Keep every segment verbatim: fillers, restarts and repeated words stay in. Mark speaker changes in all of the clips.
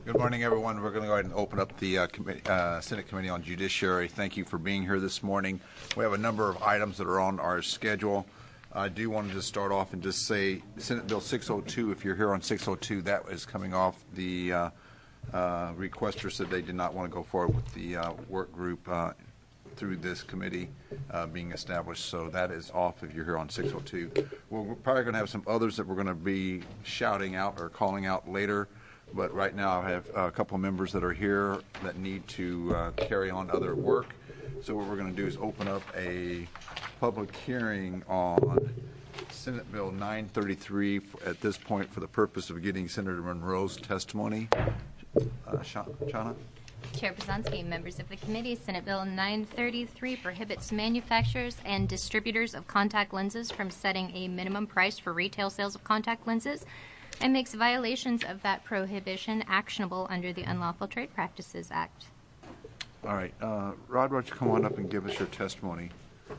Speaker 1: Good morning, everyone. We're going to go ahead and open up the uh, committee, uh, Senate Committee on Judiciary. Thank you for being here this morning. We have a number of items that are on our schedule. I do want to just start off and just say Senate Bill six oh two, if you're here on six oh two, that is coming off. The uh, uh, requester said they did not want to go forward with the uh, work group uh, through this committee uh, being established, so that is off if you're here on six oh two. Well, we're probably going to have some others that we're going to be shouting out or calling out later. But right now I have a couple of members that are here that need to uh, carry on other work. So what we're going to do is open up a public hearing on Senate Bill nine thirty-three at this point for the purpose of getting Senator Monroe's testimony. Uh, Shana?
Speaker 2: Chair Przanski, members of the committee, Senate Bill nine thirty-three prohibits manufacturers and distributors of contact lenses from setting a minimum price for retail sales of contact lenses and makes violations of that prohibition actionable under the Unlawful Trade Practices Act.
Speaker 1: All right. Uh, Rod, why don't you come on up and give us your testimony?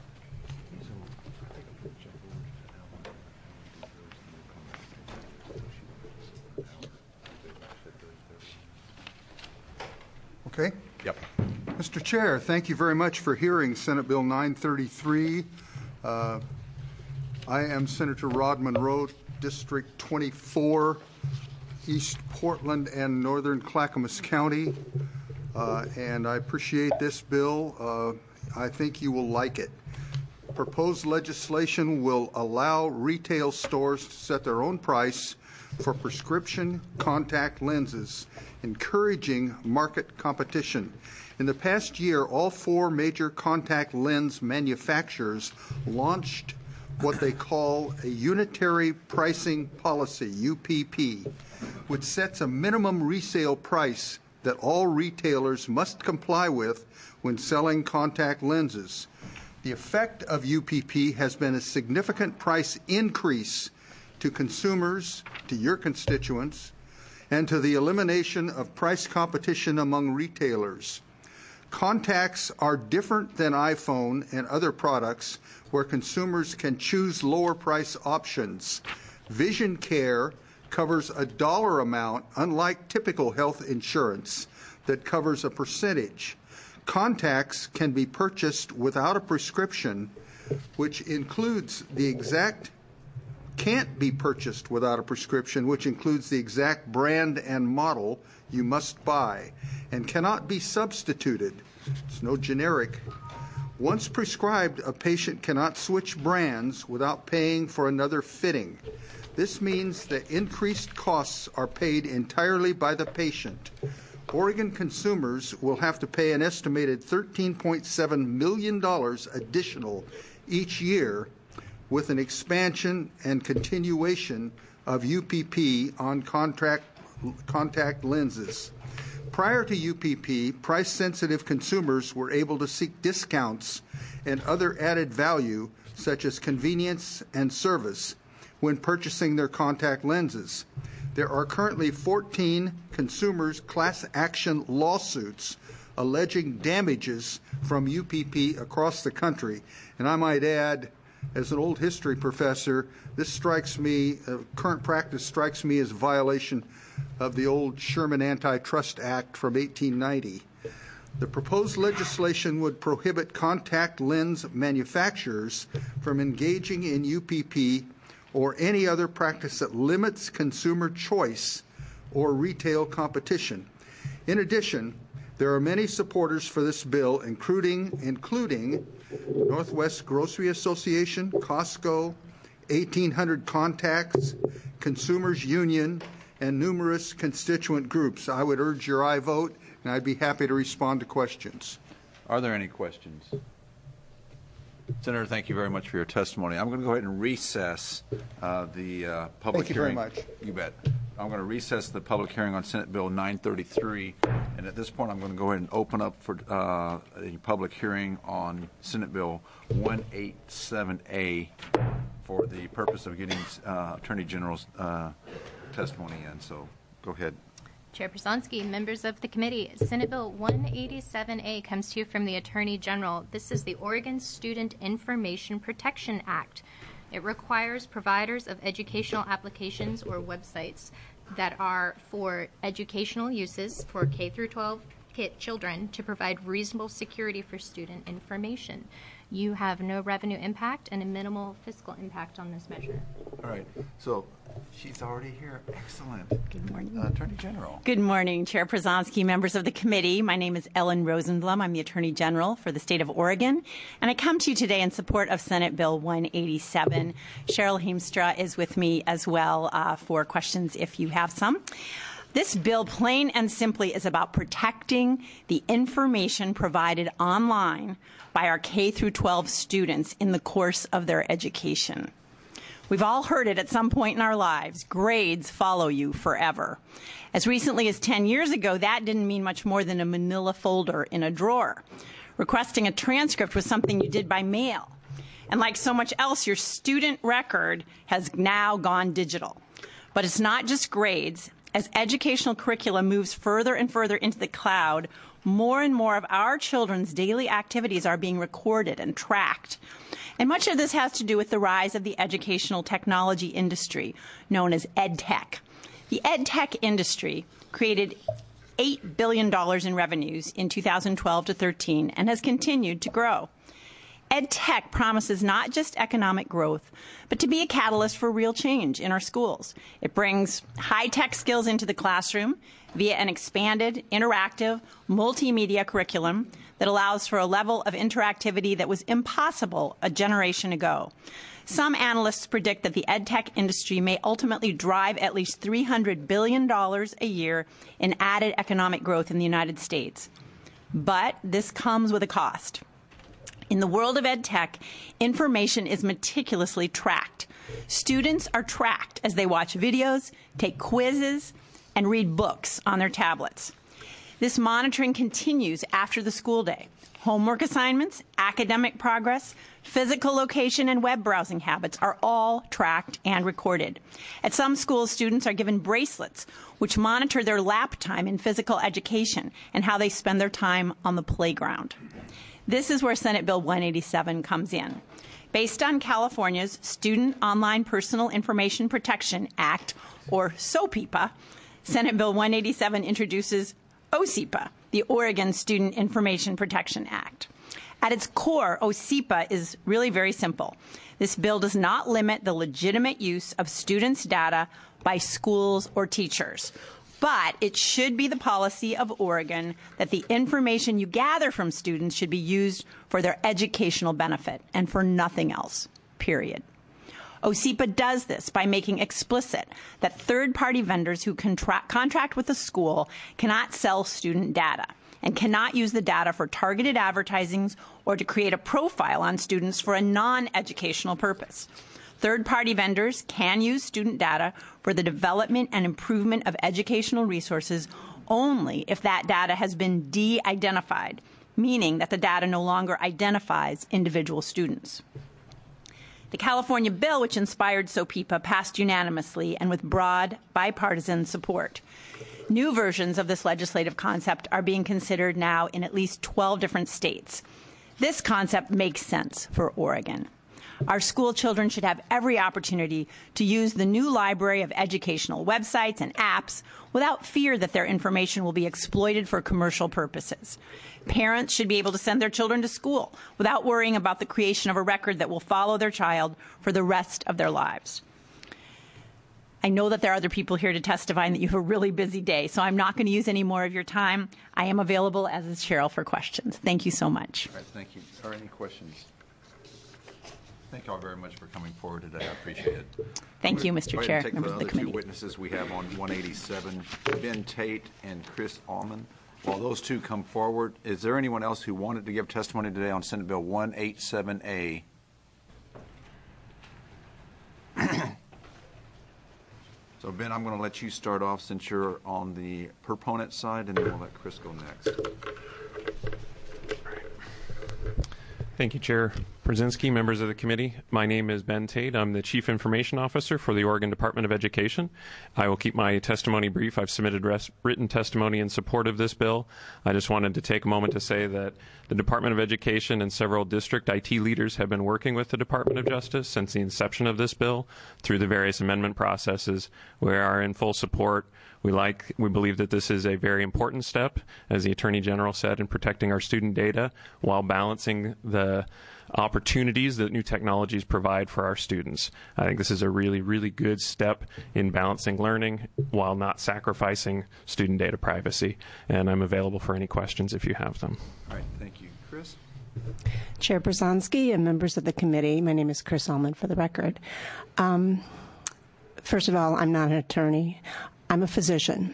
Speaker 3: Okay.
Speaker 1: Yep.
Speaker 3: Mister Chair, thank you very much for hearing Senate Bill nine thirty-three. Uh, I am Senator Rod Monroe, District twenty-four, East Portland and Northern Clackamas County, uh, and I appreciate this bill. Uh, I think you will like it. Proposed legislation will allow retail stores to set their own price for prescription contact lenses, encouraging market competition. In the past year, all four major contact lens manufacturers launched what they call a unitary pricing policy, U P P, which sets a minimum resale price that all retailers must comply with when selling contact lenses. The effect of U P P has been a significant price increase to consumers, to your constituents, and to the elimination of price competition among retailers. Contacts are different than iPhone and other products where consumers can choose lower price options. Vision care covers a dollar amount, unlike typical health insurance that covers a percentage. Contacts can be purchased without a prescription, which includes the exact can't be purchased without a prescription, which includes the exact brand and model you must buy, and cannot be substituted. It's no generic. Once prescribed, a patient cannot switch brands without paying for another fitting. This means that increased costs are paid entirely by the patient. Oregon consumers will have to pay an estimated thirteen point seven million dollars additional each year with an expansion and continuation of U P P on contract, contact lenses. Prior to U P P, price-sensitive consumers were able to seek discounts and other added value, such as convenience and service, when purchasing their contact lenses. There are currently fourteen consumers' class action lawsuits alleging damages from U P P across the country, and I might add, as an old history professor, this strikes me, uh, current practice strikes me as a violation of the old Sherman Antitrust Act from eighteen ninety. The proposed legislation would prohibit contact lens manufacturers from engaging in U P P or any other practice that limits consumer choice or retail competition. In addition, there are many supporters for this bill, including, including Northwest Grocery Association, Costco, eighteen hundred Contacts, Consumers Union, and numerous constituent groups. I would urge your aye vote, and I'd be happy to respond to questions.
Speaker 1: Are there any questions? Senator, thank you very much for your testimony. I'm going to go ahead and recess uh, the uh, public
Speaker 3: Thank you
Speaker 1: hearing.
Speaker 3: very much.
Speaker 1: You bet. I'm going to recess the public hearing on Senate Bill nine thirty-three, and at this point I'm going to go ahead and open up for uh, a public hearing on Senate Bill one eighty-seven A for the purpose of getting uh, Attorney General's uh, testimony in. So go ahead.
Speaker 2: Chair Przanski, members of the committee, Senate Bill one eighty-seven A comes to you from the Attorney General. This is the Oregon Student Information Protection Act. It requires providers of educational applications or websites that are for educational uses for K through twelve ki- children to provide reasonable security for student information. You have no revenue impact and a minimal fiscal impact on this measure.
Speaker 1: All right, so she's already here. Excellent.
Speaker 4: Good morning.
Speaker 1: Uh, Attorney General.
Speaker 4: Good morning, Chair Przanski, members of the committee. My name is Ellen Rosenblum. I'm the Attorney General for the state of Oregon, and I come to you today in support of Senate Bill one eighty-seven. Cheryl Heemstra is with me as well uh, for questions if you have some. This bill, plain and simply, is about protecting the information provided online by our K through twelve students in the course of their education. We've all heard it at some point in our lives. Grades follow you forever. As recently as ten years ago, that didn't mean much more than a manila folder in a drawer. Requesting a transcript was something you did by mail. And like so much else, your student record has now gone digital. But it's not just grades. As educational curricula moves further and further into the cloud, more and more of our children's daily activities are being recorded and tracked. And much of this has to do with the rise of the educational technology industry, known as EdTech. The EdTech industry created eight billion dollars in revenues in two thousand twelve to thirteen and has continued to grow. EdTech promises not just economic growth, but to be a catalyst for real change in our schools. It brings high-tech skills into the classroom via an expanded, interactive, multimedia curriculum that allows for a level of interactivity that was impossible a generation ago. Some analysts predict that the EdTech industry may ultimately drive at least three hundred billion dollars a year in added economic growth in the United States. But this comes with a cost. In the world of EdTech, information is meticulously tracked. Students are tracked as they watch videos, take quizzes, and read books on their tablets. This monitoring continues after the school day. Homework assignments, academic progress, physical location, and web browsing habits are all tracked and recorded. At some schools, students are given bracelets which monitor their lap time in physical education and how they spend their time on the playground. This is where Senate Bill one eighty-seven comes in. Based on California's Student Online Personal Information Protection Act, or SOPIPA, Senate Bill one eighty-seven introduces OSIPA, the Oregon Student Information Protection Act. At its core, OSIPA is really very simple. This bill does not limit the legitimate use of students' data by schools or teachers. But it should be the policy of Oregon that the information you gather from students should be used for their educational benefit and for nothing else, period. OSIPA does this by making explicit that third-party vendors who contra- contract with the school cannot sell student data and cannot use the data for targeted advertisings or to create a profile on students for a non-educational purpose. Third-party vendors can use student data for the development and improvement of educational resources only if that data has been de-identified, meaning that the data no longer identifies individual students. The California bill, which inspired SOPIPA, passed unanimously and with broad bipartisan support. New versions of this legislative concept are being considered now in at least twelve different states. This concept makes sense for Oregon. Our school children should have every opportunity to use the new library of educational websites and apps without fear that their information will be exploited for commercial purposes. Parents should be able to send their children to school without worrying about the creation of a record that will follow their child for the rest of their lives. I know that there are other people here to testify and that you have a really busy day, so I'm not going to use any more of your time. I am available, as is Cheryl, for questions. Thank you so much.
Speaker 1: All right, thank you. Are there any questions? Thank you all very much for coming forward today. I appreciate it.
Speaker 4: Thank you, Mister
Speaker 1: Go ahead
Speaker 4: Chair,
Speaker 1: and take
Speaker 4: members
Speaker 1: the
Speaker 4: of the
Speaker 1: other two
Speaker 4: committee.
Speaker 1: witnesses we have on one eighty-seven, Ben Tate and Chris Allman. While those two come forward, is there anyone else who wanted to give testimony today on Senate Bill one eighty-seven A? So, Ben, I'm going to let you start off since you're on the proponent side, and then we'll let Chris go next.
Speaker 5: Thank you, Chair. Brzezinski, members of the committee, my name is Ben Tate. I'm the Chief Information Officer for the Oregon Department of Education. I will keep my testimony brief. I've submitted res- written testimony in support of this bill. I just wanted to take a moment to say that the Department of Education and several district I T leaders have been working with the Department of Justice since the inception of this bill through the various amendment processes. We are in full support. We like, we believe that this is a very important step, as the Attorney General said, in protecting our student data while balancing the opportunities that new technologies provide for our students. I think this is a really, really good step in balancing learning while not sacrificing student data privacy. And I'm available for any questions if you have them.
Speaker 1: All right, thank you. Chris?
Speaker 6: Chair Brzezinski and members of the committee, my name is Chris Ullman for the record. Um, first of all, I'm not an attorney. I'm a physician.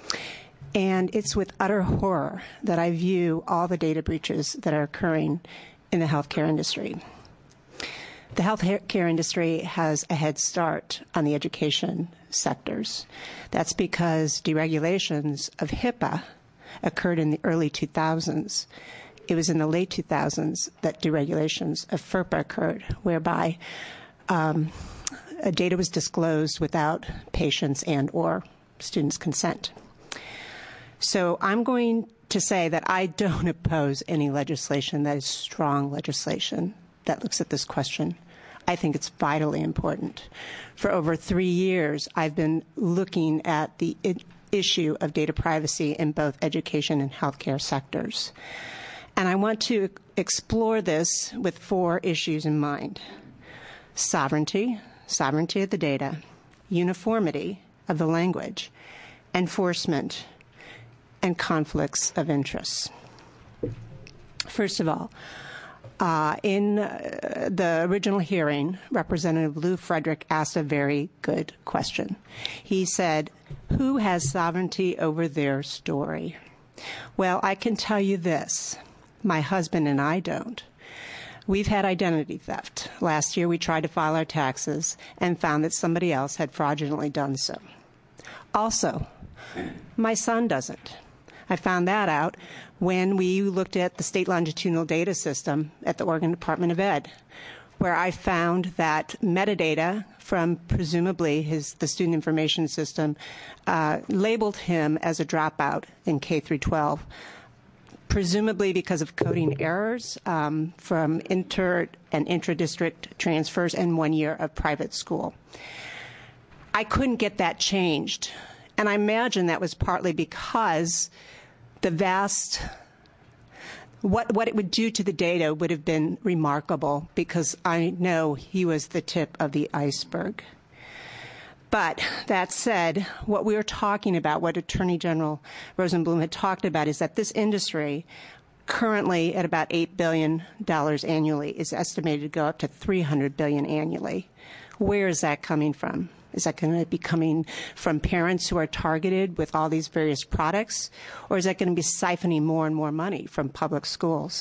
Speaker 6: And it's with utter horror that I view all the data breaches that are occurring in the healthcare industry. The healthcare industry has a head start on the education sectors. That's because deregulations of HIPAA occurred in the early two thousands. It was in the late two thousands that deregulations of FERPA occurred, whereby um, data was disclosed without patients and or students' consent. So I'm going to say that I don't oppose any legislation that is strong legislation that looks at this question. I think it's vitally important. For over three years, I've been looking at the I- issue of data privacy in both education and healthcare sectors. And I want to explore this with four issues in mind: sovereignty, sovereignty of the data, uniformity of the language, enforcement, and conflicts of interest. First of all, uh, in uh, the original hearing, Representative Lou Frederick asked a very good question. He said, who has sovereignty over their story? Well, I can tell you this. My husband and I don't. We've had identity theft. Last year, we tried to file our taxes and found that somebody else had fraudulently done so. Also, my son doesn't. I found that out when we looked at the state longitudinal data system at the Oregon Department of Ed, where I found that metadata from presumably his the student information system uh, labeled him as a dropout in K through twelve, presumably because of coding errors um, from inter and intra-district transfers and one year of private school. I couldn't get that changed. And I imagine that was partly because the vast, what, what it would do to the data would have been remarkable, because I know he was the tip of the iceberg. But that said, what we were talking about, what Attorney General Rosenblum had talked about, is that this industry, currently at about eight billion dollars annually, is estimated to go up to three hundred billion dollars annually. Where is that coming from? Is that going to be coming from parents who are targeted with all these various products? Or is that going to be siphoning more and more money from public schools?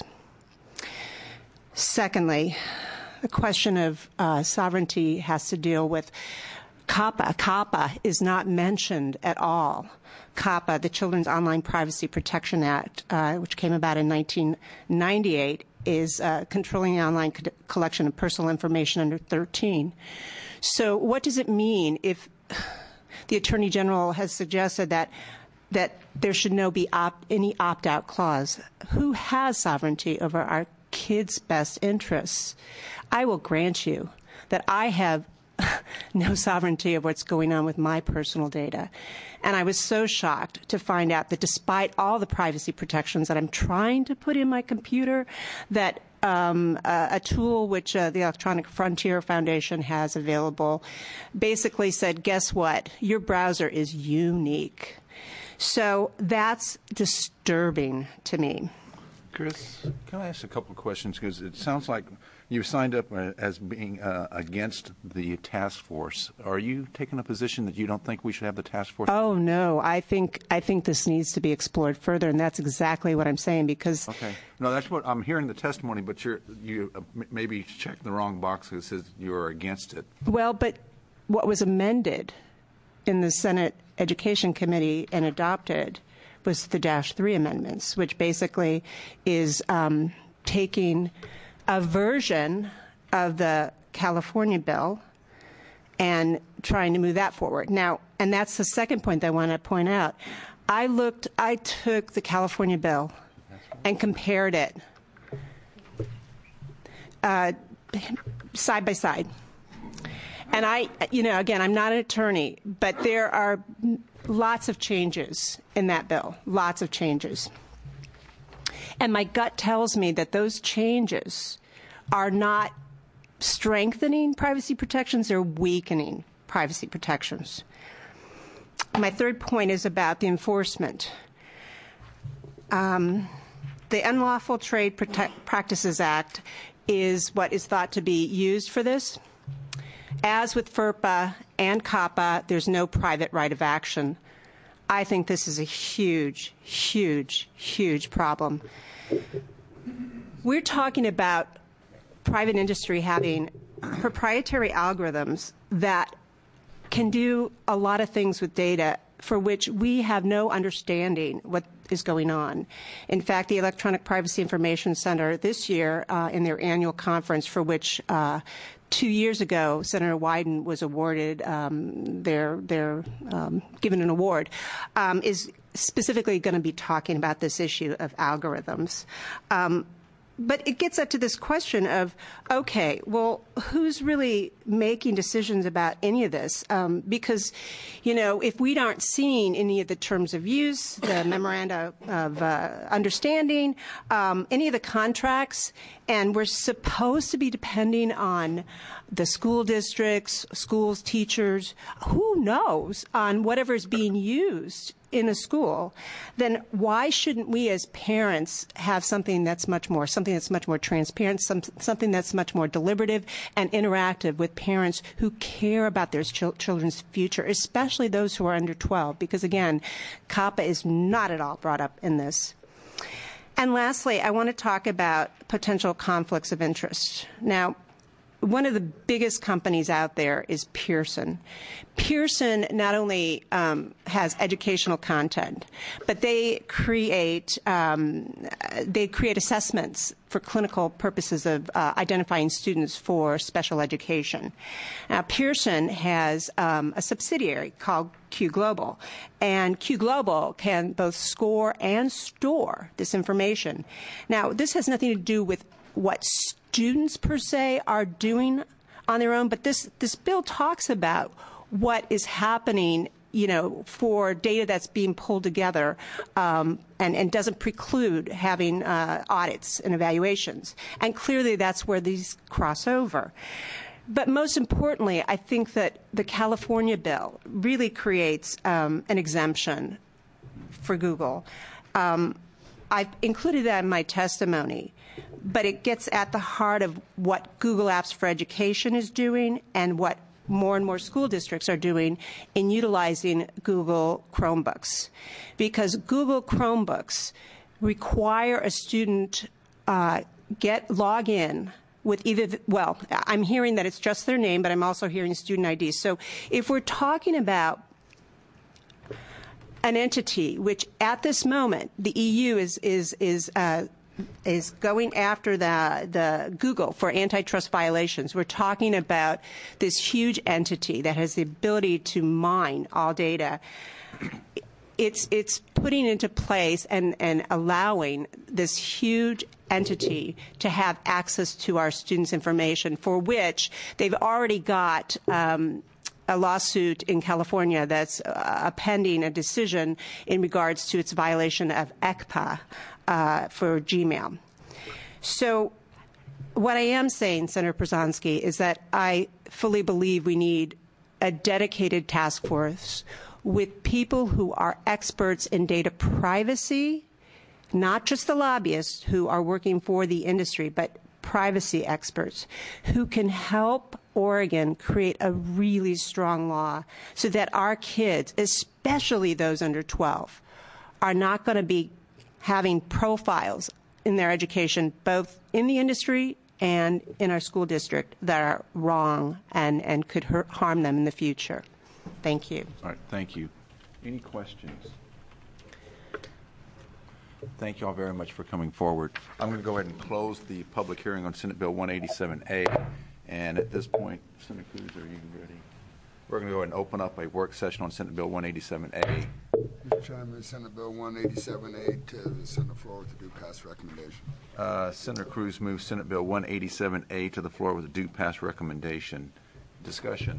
Speaker 6: Secondly, the question of uh, sovereignty has to deal with COPPA. COPPA is not mentioned at all. COPPA, the Children's Online Privacy Protection Act, uh, which came about in nineteen ninety-eight, is uh, controlling the online co- collection of personal information under thirteen. So what does it mean if the Attorney General has suggested that that there should no be opt, any opt-out clause? Who has sovereignty over our kids' best interests? I will grant you that I have no sovereignty of what's going on with my personal data. And I was so shocked to find out that despite all the privacy protections that I'm trying to put in my computer, that um, a, a tool which uh, the Electronic Frontier Foundation has available basically said, guess what? Your browser is unique. So that's disturbing to me.
Speaker 1: Chris, can I ask a couple of questions? Because it sounds like you signed up as being uh, against the task force. Are you taking a position that you don't think we should have the task force?
Speaker 6: Oh no, I think I think this needs to be explored further, and that's exactly what I'm saying. Because
Speaker 1: okay, no, that's what I'm hearing the testimony, but you're you uh, maybe checked the wrong box that says you're against it.
Speaker 6: Well, but what was amended in the Senate Education Committee and adopted was the Dash three amendments, which basically is um, taking a version of the California bill and trying to move that forward. Now, and that's the second point that I want to point out. I looked, I took the California bill and compared it uh, side by side. And I, you know, again, I'm not an attorney, but there are lots of changes in that bill, lots of changes. And my gut tells me that those changes are not strengthening privacy protections, they're weakening privacy protections. My third point is about the enforcement. Um, the Unlawful Trade Protect Practices Act is what is thought to be used for this. As with FERPA and COPPA, there's no private right of action. I think this is a huge, huge, huge problem. We're talking about private industry having proprietary algorithms that can do a lot of things with data for which we have no understanding what is going on. In fact, the Electronic Privacy Information Center this year, uh, in their annual conference, for which uh, two years ago Senator Wyden was awarded, um, their, their, um, given an award, um, is specifically going to be talking about this issue of algorithms. Um, But it gets up to this question of, okay, well, who's really making decisions about any of this? Um, because, you know, if we aren't seeing any of the terms of use, the memoranda of uh, understanding, um, any of the contracts, and we're supposed to be depending on the school districts, schools, teachers, who knows, on whatever is being used in a school, then why shouldn't we as parents have something that's much more, something that's much more transparent, some, something that's much more deliberative and interactive with parents who care about their ch- children's future, especially those who are under twelve, because again, COPPA is not at all brought up in this. And lastly, I want to talk about potential conflicts of interest. Now, one of the biggest companies out there is Pearson. Pearson not only um, has educational content, but they create um, they create assessments for clinical purposes of uh, identifying students for special education. Now, Pearson has um, a subsidiary called Q Global, and Q Global can both score and store this information. Now, this has nothing to do with what students per se are doing on their own, but this, this bill talks about what is happening, you know, for data that's being pulled together um, and, and doesn't preclude having uh, audits and evaluations. And clearly that's where these cross over. But most importantly, I think that the California bill really creates um, an exemption for Google. Um, I've included that in my testimony, but it gets at the heart of what Google Apps for Education is doing and what more and more school districts are doing in utilizing Google Chromebooks. Because Google Chromebooks require a student uh, get log in with either, the, well, I'm hearing that it's just their name, but I'm also hearing student I D. So if we're talking about an entity which at this moment the E U is is is uh, is going after the the Google for antitrust violations. We're talking about this huge entity that has the ability to mine all data. It's it's putting into place and, and allowing this huge entity to have access to our students' information, for which they've already got um, a lawsuit in California that's uh, pending a decision in regards to its violation of E C P A uh, for Gmail. So what I am saying, Senator Przanski, is that I fully believe we need a dedicated task force with people who are experts in data privacy, not just the lobbyists who are working for the industry, but privacy experts who can help Oregon create a really strong law so that our kids, especially those under twelve, are not going to be having profiles in their education, both in the industry and in our school district, that are wrong and, and could hurt, harm them in the future. Thank you.
Speaker 1: All right, thank you. Any questions? Thank you all very much for coming forward. I'm going to go ahead and close the public hearing on Senate Bill one eighty-seven A. And at this point, Senator Cruz, are you ready? We're going to go ahead and open up a work session on Senate Bill one eighty-seven A.
Speaker 7: Mister Chairman, Senate Bill one eighty-seven A to the Senate floor with a due pass recommendation.
Speaker 1: Uh, Senator Cruz moves Senate Bill one eighty-seven A to the floor with a due pass recommendation. Discussion.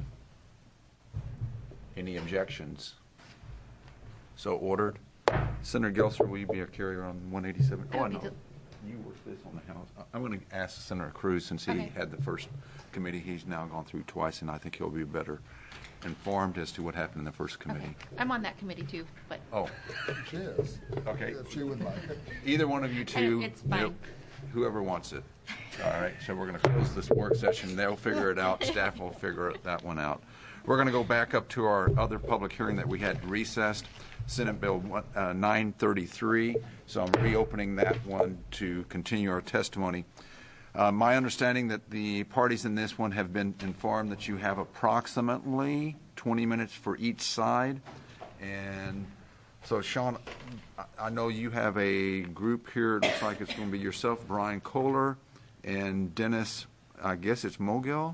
Speaker 1: Any objections? So ordered. Senator Gelser, will you be a carrier on one eighty-seven? Oh, no. You were this on the House. I'm going to ask Senator Cruz, since he
Speaker 2: Okay.
Speaker 1: had the first committee, he's now gone through twice, and I think he'll be better informed as to what happened in the first committee.
Speaker 8: Okay. I'm on that committee too, but
Speaker 1: Oh,
Speaker 7: She is.
Speaker 1: okay.
Speaker 7: If she would like it.
Speaker 1: Either one of you two.
Speaker 8: It's fine.
Speaker 1: Yep, whoever wants it. All right, so we're going to close this work session. They'll figure it out. Staff will figure that one out. We're going to go back up to our other public hearing that we had recessed, Senate Bill one, uh, nine thirty-three. So I'm reopening that one to continue our testimony. Uh, my understanding that the parties in this one have been informed that you have approximately twenty minutes for each side. And so, Sean, I- I know you have a group here. It looks like it's going to be yourself, Brian Kohler, and Dennis, I guess it's Mogil?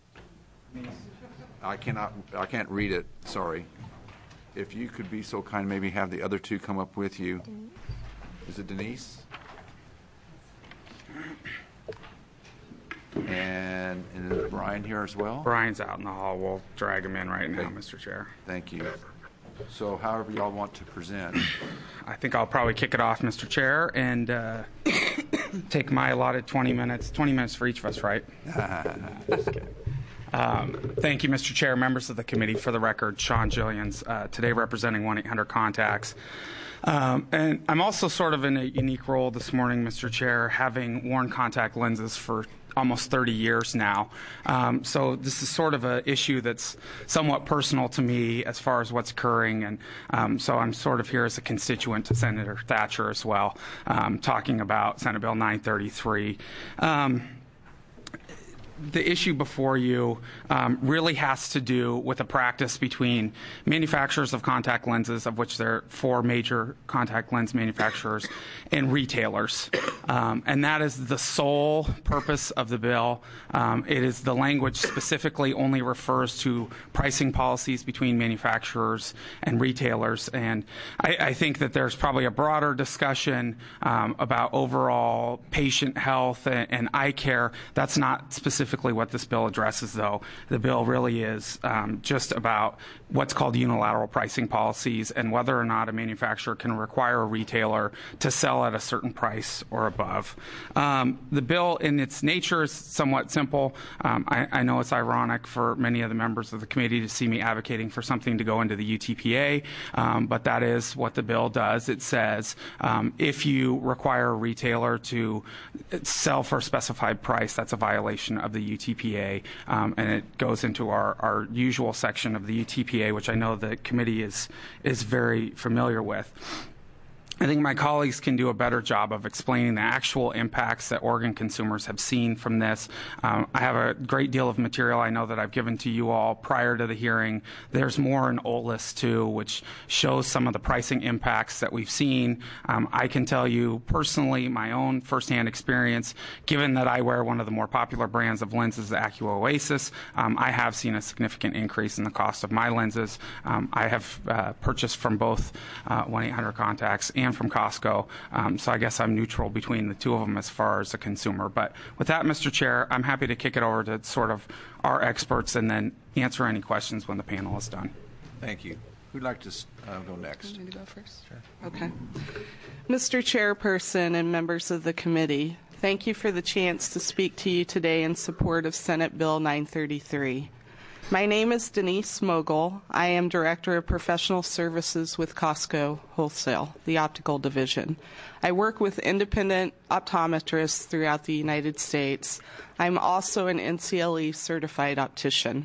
Speaker 1: I cannot, I can't read it, sorry. If you could be so kind, maybe have the other two come up with you. Is it Denise? And, and is Brian here as well?
Speaker 9: Brian's out in the hall. We'll drag him in right now,
Speaker 1: Okay.
Speaker 9: Mister Chair.
Speaker 1: Thank you. So however y'all want to present.
Speaker 9: I think I'll probably kick it off, Mister Chair, and uh, take my allotted twenty minutes. twenty minutes for each of us, right? Just kidding. Um, thank you, Mister Chair, members of the committee. For the record, Sean Jillians, uh, today representing one eight hundred contacts. Um, and I'm also sort of in a unique role this morning, Mister Chair, having worn contact lenses for almost thirty years now. Um, so this is sort of an issue that's somewhat personal to me as far as what's occurring. And um, so I'm sort of here as a constituent to Senator Thatcher as well, um, talking about Senate Bill nine thirty-three. Um, The issue before you um, really has to do with a practice between manufacturers of contact lenses, of which there are four major contact lens manufacturers, and retailers. Um, and that is the sole purpose of the bill. Um, it is the language specifically only refers to pricing policies between manufacturers and retailers. And I, I think that there's probably a broader discussion um, about overall patient health and, and eye care. That's not specific what this bill addresses, though. The bill really is um, just about what's called unilateral pricing policies and whether or not a manufacturer can require a retailer to sell at a certain price or above. Um, the bill in its nature is somewhat simple. Um, I, I know it's ironic for many of the members of the committee to see me advocating for something to go into the U T P A, um, but that is what the bill does. It says um, if you require a retailer to sell for a specified price, that's a violation of the U T P A, um, and it goes into our, our usual section of the U T P A, which I know the committee is is very familiar with. I think my colleagues can do a better job of explaining the actual impacts that Oregon consumers have seen from this. Um, I have a great deal of material I know that I've given to you all prior to the hearing. There's more in O L I S too, which shows some of the pricing impacts that we've seen. Um, I can tell you personally my own firsthand experience, given that I wear one of the more popular brands of lenses, the Acua Oasis, um, I have seen a significant increase in the cost of my lenses. Um, I have uh, purchased from both uh, one eight hundred contacts and from Costco, um, so I guess I'm neutral between the two of them as far as a consumer. But with that, Mister Chair, I'm happy to kick it over to sort of our experts and then answer any questions when the panel is done.
Speaker 1: Thank you. Who'd like to uh, go next?
Speaker 10: Want me to go first? Sure. Okay. Mister Chairperson and members of the committee, thank you for the chance to speak to you today in support of Senate Bill nine thirty-three. My name is Denise Mogul. I am Director of Professional Services with Costco Wholesale, the optical division. I work with independent optometrists throughout the United States. I'm also an N C L E certified optician.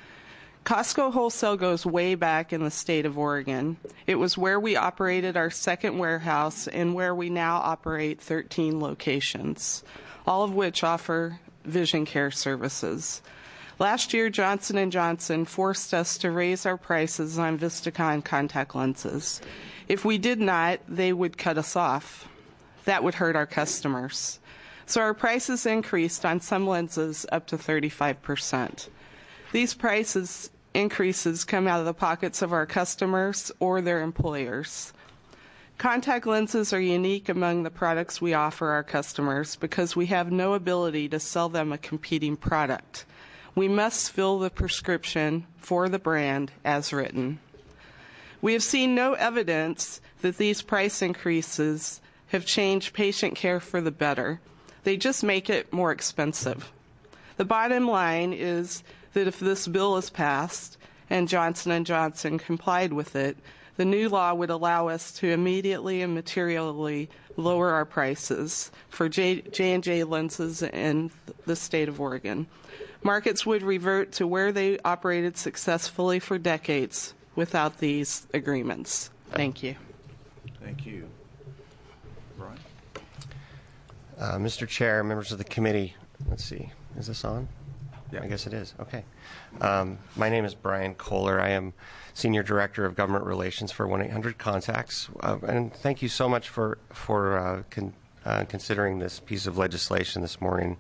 Speaker 10: Costco Wholesale goes way back in the state of Oregon. It was where we operated our second warehouse and where we now operate thirteen locations, all of which offer vision care services. Last year, Johnson and Johnson forced us to raise our prices on Vistakon contact lenses. If we did not, they would cut us off. That would hurt our customers. So our prices increased on some lenses up to thirty-five percent. These prices increases come out of the pockets of our customers or their employers. Contact lenses are unique among the products we offer our customers because we have no ability to sell them a competing product. We must fill the prescription for the brand as written. We have seen no evidence that these price increases have changed patient care for the better. They just make it more expensive. The bottom line is that if this bill is passed and Johnson and Johnson complied with it, the new law would allow us to immediately and materially lower our prices for J and J lenses in the state of Oregon. Markets would revert to where they operated successfully for decades without these agreements. Thank you.
Speaker 1: Thank you. Brian?
Speaker 11: Uh, Mister Chair, members of the committee, let's see, is this on?
Speaker 1: Yeah.
Speaker 11: I guess it is. Okay. Um, my name is Brian Kohler. I am Senior Director of Government Relations for one eight hundred Contacts. Uh, and thank you so much for, for uh, con- uh, considering this piece of legislation this morning.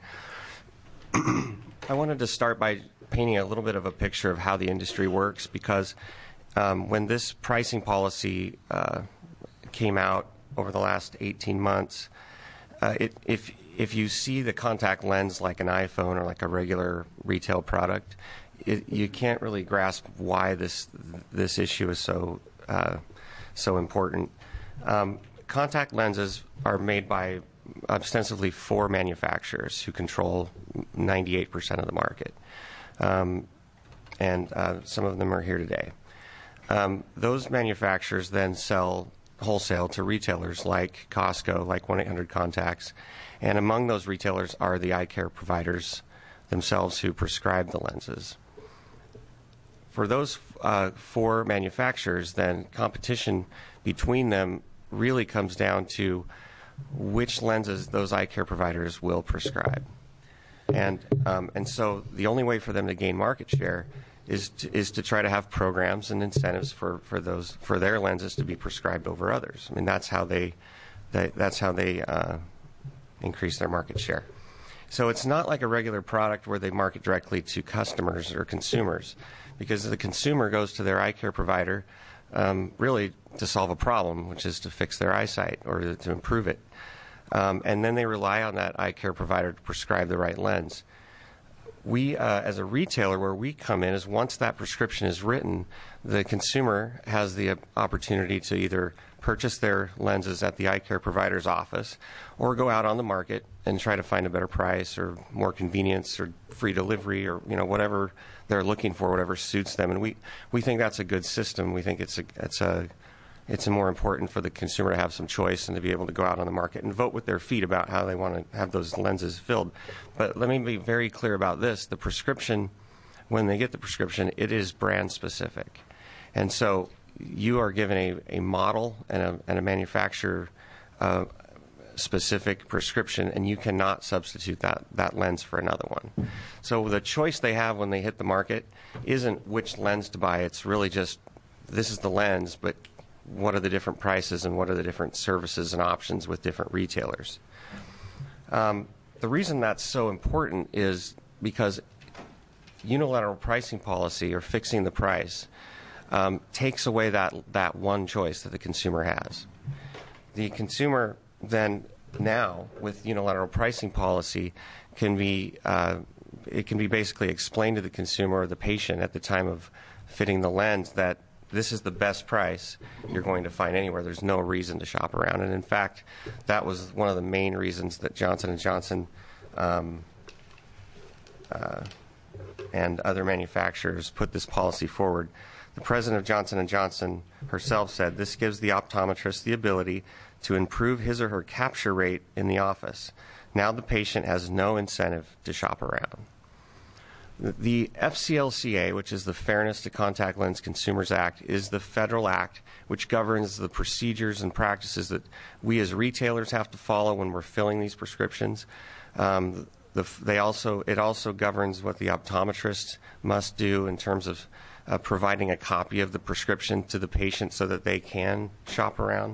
Speaker 11: I wanted to start by painting a little bit of a picture of how the industry works because um, when this pricing policy uh, came out over the last eighteen months, uh, it, if if you see the contact lens like an iPhone or like a regular retail product, it, you can't really grasp why this this issue is so uh, so important. Um, contact lenses are made by ostensibly four manufacturers who control ninety-eight percent of the market, um, and uh, some of them are here today. Um, those manufacturers then sell wholesale to retailers like Costco, like one eight hundred Contacts, and among those retailers are the eye care providers themselves who prescribe the lenses. For those uh, four manufacturers, then competition between them really comes down to which lenses those eye care providers will prescribe. And um, and so the only way for them to gain market share is to, is to try to have programs and incentives for, for those for their lenses to be prescribed over others. I mean that's how they, they that's how they uh, increase their market share. So it's not like a regular product where they market directly to customers or consumers, because the consumer goes to their eye care provider um, really to solve a problem, which is to fix their eyesight or to improve it. Um, and then they rely on that eye care provider to prescribe the right lens. We, uh, as a retailer, where we come in is once that prescription is written, the consumer has the opportunity to either purchase their lenses at the eye care provider's office or go out on the market and try to find a better price or more convenience or free delivery or, you know, whatever they're looking for, whatever suits them. And we, we think that's a good system. We think it's a, it's a It's more important for the consumer to have some choice and to be able to go out on the market and vote with their feet about how they want to have those lenses filled. But let me be very clear about this. The prescription, when they get the prescription, it is brand specific. And so you are given a, a model and a, and a manufacturer uh, specific prescription, and you cannot substitute that, that lens for another one. So the choice they have when they hit the market isn't which lens to buy. It's really just, this is the lens, but what are the different prices and what are the different services and options with different retailers. Um, the reason that's so important is because unilateral pricing policy, or fixing the price, um, takes away that, that one choice that the consumer has. The consumer then now, with unilateral pricing policy, can be uh, it can be basically explained to the consumer or the patient at the time of fitting the lens that this is the best price you're going to find anywhere. There's no reason to shop around. And in fact, that was one of the main reasons that Johnson and Johnson um, uh, and other manufacturers put this policy forward. The president of Johnson and Johnson herself said, "This gives the optometrist the ability to improve his or her capture rate in the office. Now the patient has no incentive to shop around." The F C L C A, which is the Fairness to Contact Lens Consumers Act, is the federal act which governs the procedures and practices that we as retailers have to follow when we're filling these prescriptions. Um, the, they also it also governs what the optometrist must do in terms of uh, providing a copy of the prescription to the patient so that they can shop around.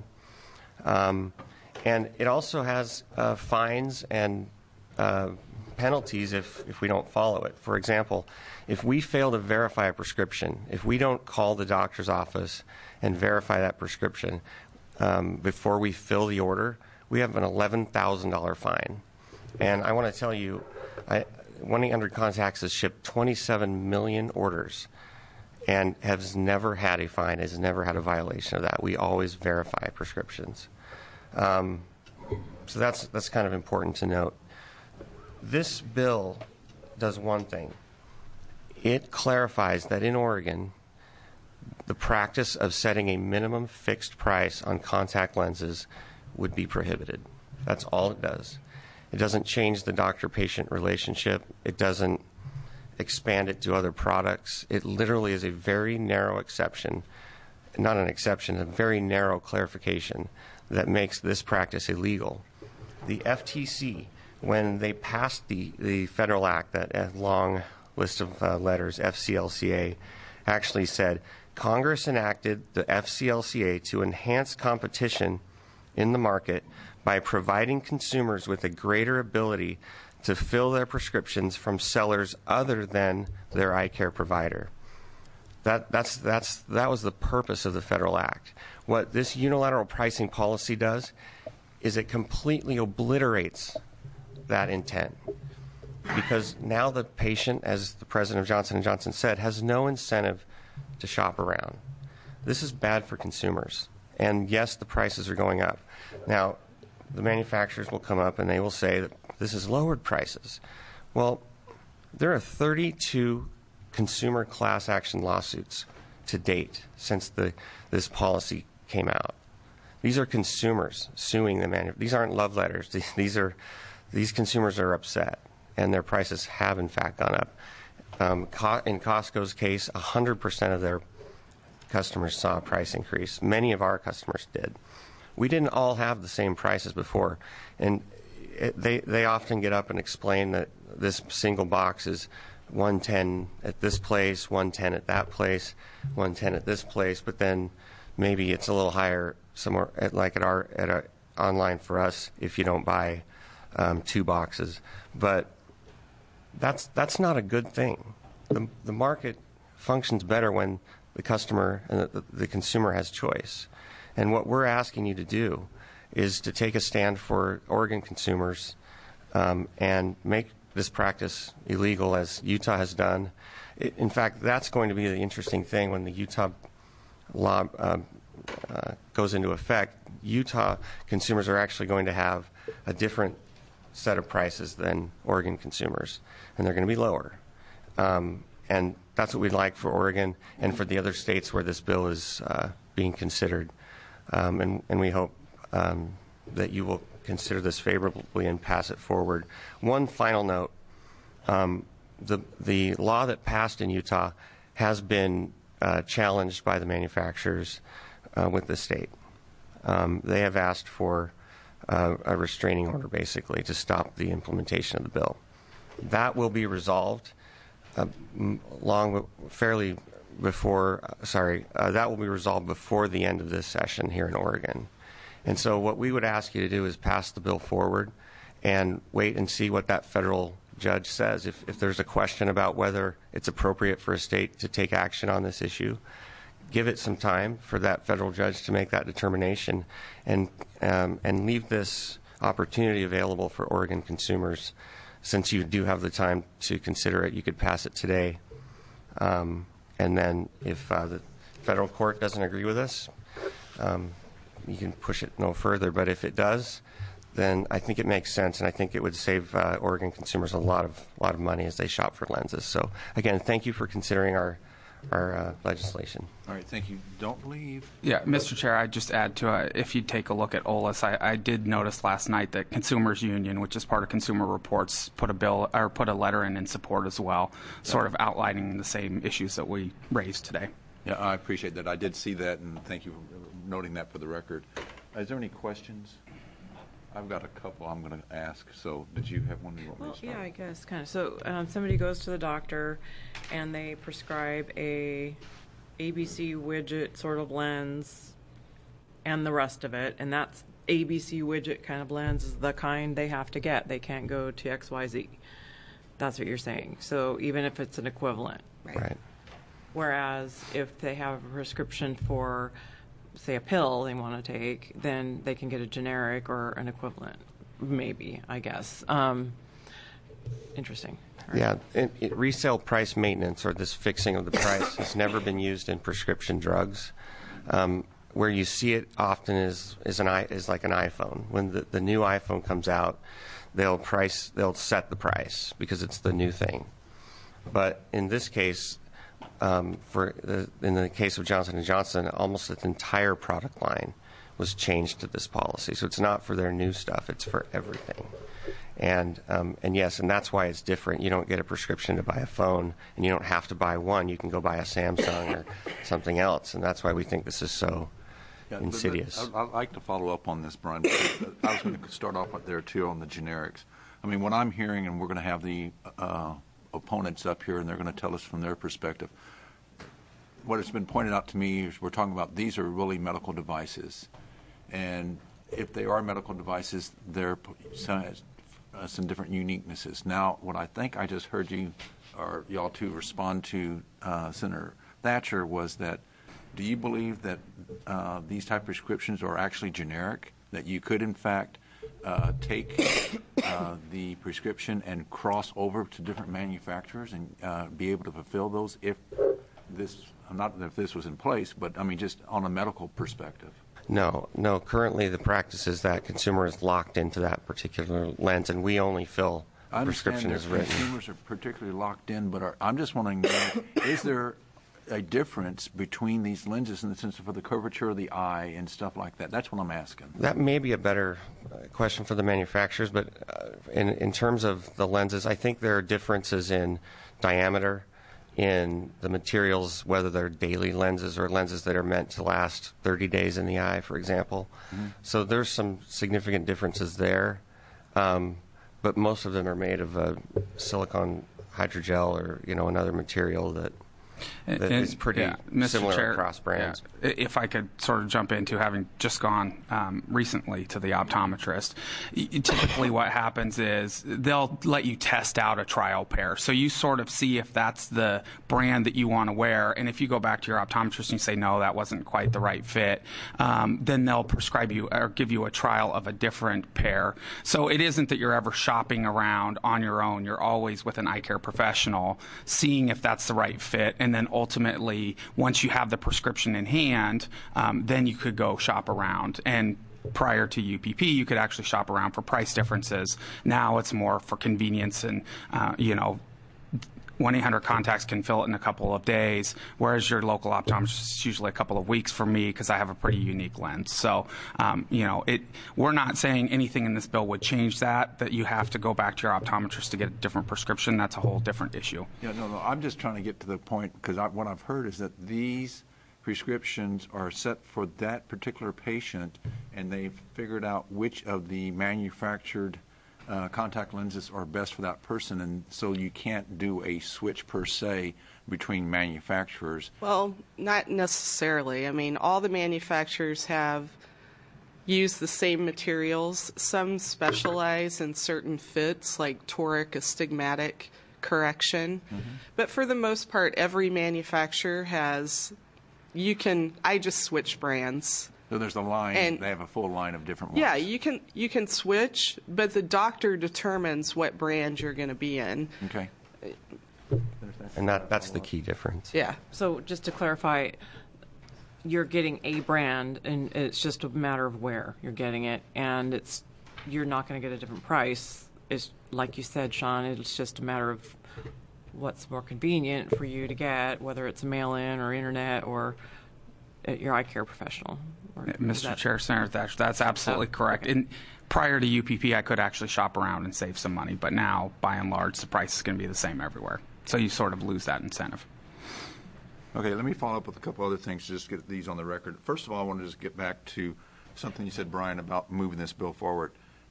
Speaker 11: Um, and it also has uh, fines and uh, penalties if, if we don't follow it. For example, if we fail to verify a prescription, if we don't call the doctor's office and verify that prescription um, before we fill the order, we have an eleven thousand dollars fine. And I want to tell you, one eight hundred Contacts has shipped twenty-seven million orders and has never had a fine, has never had a violation of that. We always verify prescriptions. Um, so that's, that's kind of important to note. This bill does one thing. It clarifies that in Oregon, the practice of setting a minimum fixed price on contact lenses would be prohibited. That's all it does. It doesn't change the doctor-patient relationship. It doesn't expand it to other products. It literally is a very narrow exception, not an exception, a very narrow clarification that makes this practice illegal. The F T C, when they passed the, the federal act, that uh, long list of uh, letters, F C L C A, actually said, Congress enacted the F C L C A to enhance competition in the market by providing consumers with a greater ability to fill their prescriptions from sellers other than their eye care provider. That, that's, that's, that was the purpose of the federal act. What this unilateral pricing policy does is it completely obliterates that intent, because now the patient, as the president of Johnson and Johnson said, has no incentive to shop around. This is bad for consumers. And yes, the prices are going up. Now, the manufacturers will come up and they will say that this is lowered prices. Well, there are thirty-two consumer class action lawsuits to date since the, this policy came out. These are consumers suing the manufacturer. These aren't love letters. These are these consumers are upset, and their prices have in fact gone up. Um, in Costco's case, one hundred percent of their customers saw a price increase. Many of our customers did. We didn't all have the same prices before, and it, they they often get up and explain that this single box is one ten at this place, one ten at that place, one ten at this place, but then maybe it's a little higher somewhere at, like at our at a, online for us if you don't buy um, two boxes. But that's that's not a good thing. The the market functions better when the customer and the, the consumer has choice. And what we're asking you to do is to take a stand for Oregon consumers um, and make this practice illegal, as Utah has done. It, in fact, that's going to be the interesting thing when the Utah law uh, uh, goes into effect. Utah consumers are actually going to have a different set of prices than Oregon consumers, and they're going to be lower. Um, and that's what we'd like for Oregon and for the other states where this bill is uh, being considered. Um, and, and we hope um, that you will consider this favorably and pass it forward. One final note. Um, the, the law that passed in Utah has been uh, challenged by the manufacturers uh, with the state. Um, they have asked for uh, a restraining order, basically, to stop the implementation of the bill. That will be resolved uh, long, fairly before, uh, sorry, uh, that will be resolved before the end of this session here in Oregon. And so what we would ask you to do is pass the bill forward and wait and see what that federal judge says. If, if there's a question about whether it's appropriate for a state to take action on this issue, give it some time for that federal judge to make that determination, and um, and leave this opportunity available for Oregon consumers. Since you do have the time to consider it, you could pass it today. Um, and then if uh, the federal court doesn't agree with us, um, you can push it no further. But if it does, then I think it makes sense, and I think it would save uh, Oregon consumers a lot of lot of money as they shop for lenses. So again, thank you for considering our our uh, legislation.
Speaker 1: All right, thank you. Don't leave.
Speaker 9: Yeah, Mister Chair, I'd just add to uh, if you take a look at O L A S, I, I did notice last night that Consumers Union, which is part of Consumer Reports, put a bill or put a letter in in support as well, sort of outlining the same issues that we raised today.
Speaker 1: Yeah, I appreciate that. I did see that, and thank you for noting that for the record. Is there any questions? I've got a couple I'm going to ask. So did you have one you want me
Speaker 12: Well,
Speaker 1: to start?
Speaker 12: yeah, I guess kind of. So um, somebody goes to the doctor, and they prescribe a A B C widget sort of lens, and the rest of it, and that's A B C widget kind of lens is the kind they have to get. They can't go to X Y Z. That's what you're saying. So even if it's an equivalent.
Speaker 11: Right. right.
Speaker 12: Whereas if they have a prescription for, say, a pill they want to take, then they can get a generic or an equivalent, maybe, I guess. Um, interesting. Right.
Speaker 11: Yeah, it, it, resale price maintenance, or this fixing of the price, has never been used in prescription drugs. Um, where you see it often is is an i is like an iPhone. When the, the new iPhone comes out, they'll price they'll set the price because it's the new thing. But in this case, um, for the, in the case of Johnson and Johnson, almost its entire product line was changed to this policy. So it's not for their new stuff; it's for everything. And um, and yes, and that's why it's different. You don't get a prescription to buy a phone, and you don't have to buy one. You can go buy a Samsung or something else, and that's why we think this is so
Speaker 1: yeah,
Speaker 11: insidious.
Speaker 1: The, the, I'd like to follow up on this, Brian. I was going to start off there too on the generics. I mean, what I'm hearing, and we're going to have the uh, opponents up here, and they're going to tell us from their perspective. What has been pointed out to me is we're talking about these are really medical devices, and if they are medical devices, they're some, uh, some different uniquenesses. Now, what I think I just heard you or y'all to respond to uh, Senator Thatcher was that do you believe that uh, these type of prescriptions are actually generic, that you could in fact uh, take uh, the prescription and cross over to different manufacturers and uh, be able to fulfill those if this, not if this was in place, but I mean just on a medical perspective?
Speaker 11: No, no. Currently, the practice is that consumer is locked into that particular lens, and we only fill the prescription as written.
Speaker 1: Consumers are particularly locked in, but are, I'm just wondering, is there a difference between these lenses in the sense of the curvature of the eye and stuff like that? That's what I'm asking.
Speaker 11: That may be a better question for the manufacturers, but uh, in, in terms of the lenses, I think there are differences in diameter, in the materials, whether they're daily lenses or lenses that are meant to last thirty days in the eye, for example. Mm-hmm. So there's some significant differences there, um, but most of them are made of a silicone hydrogel or you know another material that.
Speaker 9: And,
Speaker 11: that
Speaker 9: and,
Speaker 11: is pretty
Speaker 9: yeah, Mister
Speaker 11: similar
Speaker 9: Chair,
Speaker 11: across brands.
Speaker 9: Yeah, if I could sort of jump into having just gone um, recently to the optometrist, typically what happens is they'll let you test out a trial pair. So you sort of see if that's the brand that you want to wear. And if you go back to your optometrist and you say, no, that wasn't quite the right fit, um, then they'll prescribe you or give you a trial of a different pair. So it isn't that you're ever shopping around on your own. You're always with an eye care professional seeing if that's the right fit. And then ultimately, once you have the prescription in hand, um, then you could go shop around. And prior to U P P, you could actually shop around for price differences. Now it's more for convenience and, uh, you know, one eight hundred contacts can fill it in a couple of days, whereas your local optometrist is usually a couple of weeks for me because I have a pretty unique lens. So, um, you know, it, we're not saying anything in this bill would change that, that you have to go back to your optometrist to get a different prescription. That's a whole different issue.
Speaker 1: Yeah, no, no, I'm just trying to get to the point because I, what I've heard is that these prescriptions are set for that particular patient and they've figured out which of the manufactured Uh, contact lenses are best for that person, and so you can't do a switch per se between manufacturers.
Speaker 10: Well, not necessarily. I mean, all the manufacturers have used the same materials. Some specialize in certain fits, like toric astigmatic correction. Mm-hmm. But for the most part, every manufacturer has, you can, I just switch brands.
Speaker 1: So there's a line, and they have a full line of different ones.
Speaker 10: Yeah, you can you can switch, but the doctor determines what brand you're going to be in.
Speaker 1: Okay.
Speaker 11: And that that's the key difference.
Speaker 10: Yeah.
Speaker 12: So just to clarify, you're getting a brand, and it's just a matter of where you're getting it, and it's you're not going to get a different price. It's like you said, Sean, it's just a matter of what's more convenient for you to get, whether it's mail-in or internet or at your eye care professional. Or
Speaker 9: Mister Chair, Senator Thatcher, that's absolutely oh, correct. Okay. And prior to U P P, I could actually shop around and save some money, but now, by and large, the price is going to be the same everywhere. So you sort of lose that incentive.
Speaker 1: Okay, let me follow up with a couple other things to just get these on the record. First of all, I want to just get back to something you said, Brian, about moving this bill forward.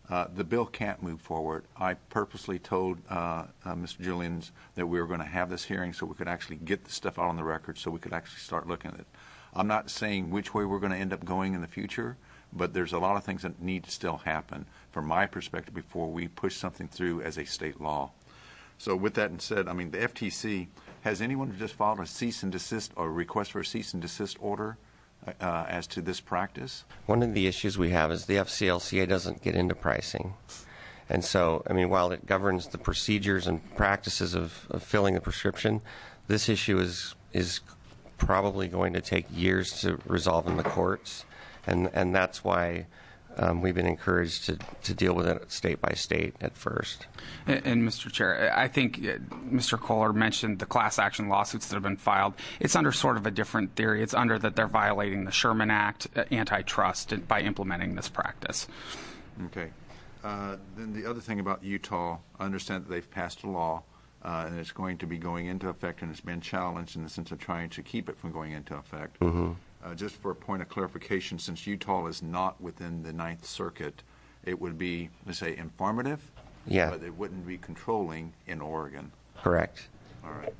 Speaker 1: Uh, the bill can't move forward. I purposely told uh, uh, Mister Julians that we were going to have this hearing so we could actually get the stuff out on the record so we could actually start looking at it. I'm not saying which way we're going to end up going in the future, but there's a lot of things that need to still happen from my perspective before we push something through as a state law. So with that said, I mean, the F T C, has anyone just filed a cease and desist or request for a cease and desist order uh, as to this practice?
Speaker 11: One of the issues we have is the F C L C A doesn't get into pricing. And so, I mean, while it governs the procedures and practices of, of filling the prescription, this issue is is probably going to take years to resolve in the courts. And and that's why um, we've been encouraged to, to deal with it state by state at first.
Speaker 9: And, and Mister Chair, I think uh, Mister Kohler mentioned the class action lawsuits that have been filed. It's under sort of a different theory. It's under that they're violating the Sherman Act uh, antitrust by implementing this practice.
Speaker 1: Okay. Uh, then the other thing about Utah, I understand that they've passed a law uh, and it's going to be going into effect, and it's been challenged in the sense of trying to keep it from going into effect.
Speaker 11: Mm-hmm.
Speaker 1: Uh, just for a point of clarification, since Utah is not within the Ninth Circuit, it would be, let's say, informative,
Speaker 11: yeah,
Speaker 1: but it wouldn't be controlling in Oregon.
Speaker 11: Correct.
Speaker 1: All right.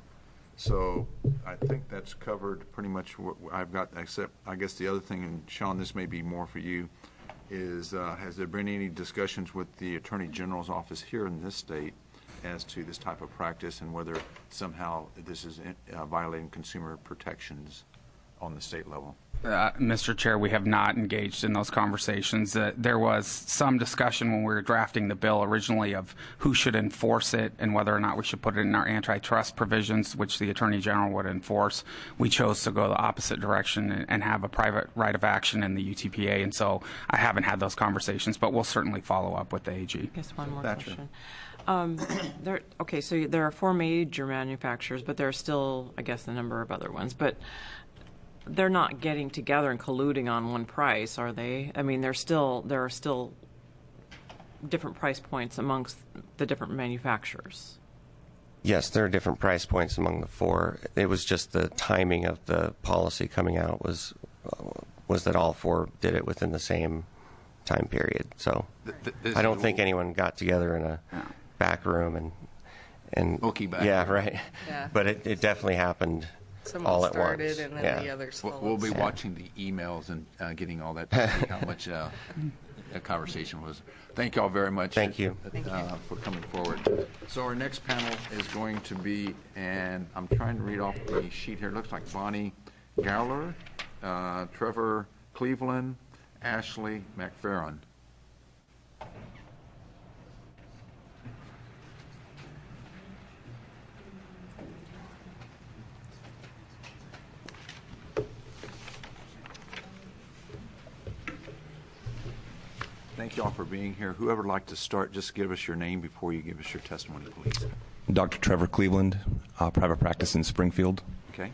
Speaker 1: So I think that's covered pretty much what I've got, except I guess the other thing, and Sean, this may be more for you, is uh, has there been any discussions with the Attorney General's office here in this state as to this type of practice and whether somehow this is uh, violating consumer protections on the state level?
Speaker 9: Uh, Mister Chair, we have not engaged in those conversations. Uh, there was some discussion when we were drafting the bill originally of who should enforce it and whether or not we should put it in our antitrust provisions, which the Attorney General would enforce. We chose to go the opposite direction and, and have a private right of action in the U T P A, and so I haven't had those conversations, but we'll certainly follow up with the A G.
Speaker 12: I guess one more
Speaker 1: Thatcher.
Speaker 12: question. Um, there, okay, so there are four major manufacturers, but there are still, I guess, a number of other ones. But they're not getting together and colluding on one price, are they? I mean, there's still there are still different price points amongst the different manufacturers.
Speaker 11: Yes, there are different price points among the four. It was just the timing of the policy coming out was was that all four did it within the same time period. So
Speaker 1: th- th-
Speaker 11: I don't think anyone got together in a
Speaker 9: yeah.
Speaker 11: back room and and
Speaker 1: Hooky back.
Speaker 11: yeah, right.
Speaker 10: Yeah.
Speaker 11: But it, it definitely happened.
Speaker 10: Someone
Speaker 11: all at
Speaker 10: started
Speaker 11: once.
Speaker 10: and then
Speaker 11: yeah.
Speaker 10: the others
Speaker 1: We'll,
Speaker 10: followed.
Speaker 1: we'll be
Speaker 11: Yeah.
Speaker 1: watching the emails and uh, getting all that to see how much uh, that conversation was. Thank you all very much.
Speaker 11: Thank you.
Speaker 1: uh,
Speaker 10: Thank you.
Speaker 1: for coming forward. So our next panel is going to be, and I'm trying to read off the sheet here. It looks like Bonnie Gowler, uh, Trevor Cleveland, Ashley McFerrin. Thank you all for being here. Whoever would like to start, just give us your name before you give us your testimony, please.
Speaker 13: Doctor Trevor Cleveland, uh, private practice in Springfield.
Speaker 1: Okay.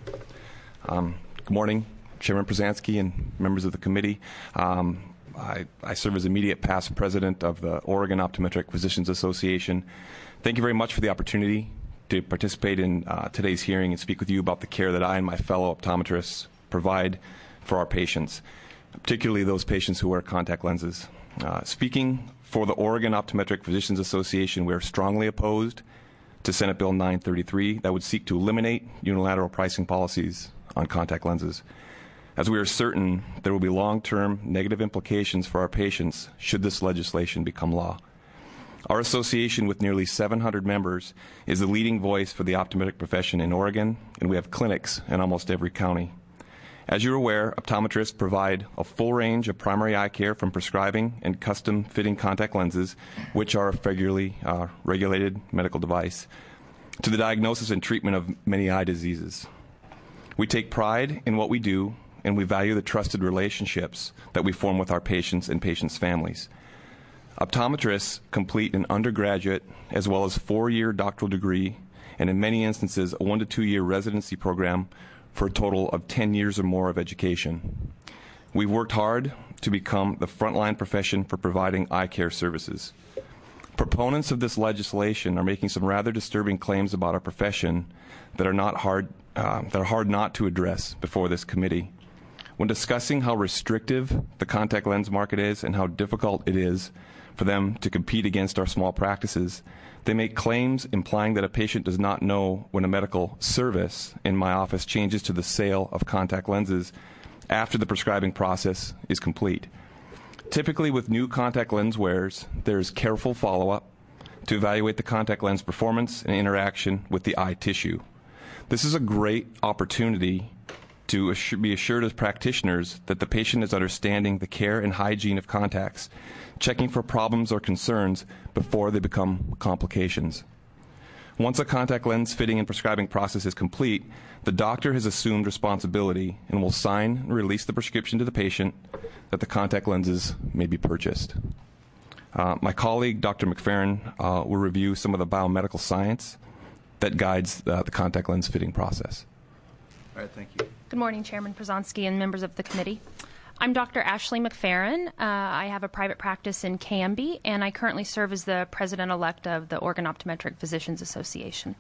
Speaker 13: Um, good morning, Chairman Przanski and members of the committee. Um, I, I serve as immediate past president of the Oregon Optometric Physicians Association. Thank you very much for the opportunity to participate in uh, today's hearing and speak with you about the care that I and my fellow optometrists provide for our patients, particularly those patients who wear contact lenses. Uh, speaking for the Oregon Optometric Physicians Association, we are strongly opposed to Senate Bill nine thirty-three that would seek to eliminate unilateral pricing policies on contact lenses, as we are certain there will be long-term negative implications for our patients should this legislation become law. Our association, with nearly seven hundred members, is the leading voice for the optometric profession in Oregon, and we have clinics in almost every county. As you're aware, optometrists provide a full range of primary eye care, from prescribing and custom fitting contact lenses, which are a federally uh, regulated medical device, to the diagnosis and treatment of many eye diseases. We take pride in what we do, and we value the trusted relationships that we form with our patients and patients' families. Optometrists complete an undergraduate as well as four-year doctoral degree, and in many instances a one to two-year residency program for a total of ten years or more of education. We've worked hard to become the frontline profession for providing eye care services. Proponents of this legislation are making some rather disturbing claims about our profession that are not hard, uh, that are hard not to address before this committee. When discussing how restrictive the contact lens market is and how difficult it is for them to compete against our small practices. They make claims implying that a patient does not know when a medical service in my office changes to the sale of contact lenses after the prescribing process is complete. Typically, with new contact lens wearers, there is careful follow-up to evaluate the contact lens performance and interaction with the eye tissue. This is a great opportunity to assure, be assured as practitioners that the patient is understanding the care and hygiene of contacts, checking for problems or concerns before they become complications. Once a contact lens fitting and prescribing process is complete, the doctor has assumed responsibility and will sign and release the prescription to the patient that the contact lenses may be purchased. Uh, my colleague, Doctor McFerrin, uh, will review some of the biomedical science that guides uh, the contact lens fitting process.
Speaker 1: All right, thank you.
Speaker 14: Good morning, Chairman Przanski and members of the committee. I'm Doctor Ashley McFerrin. Uh, I have a private practice in Canby, and I currently serve as the president-elect of the Oregon Optometric Physicians Association.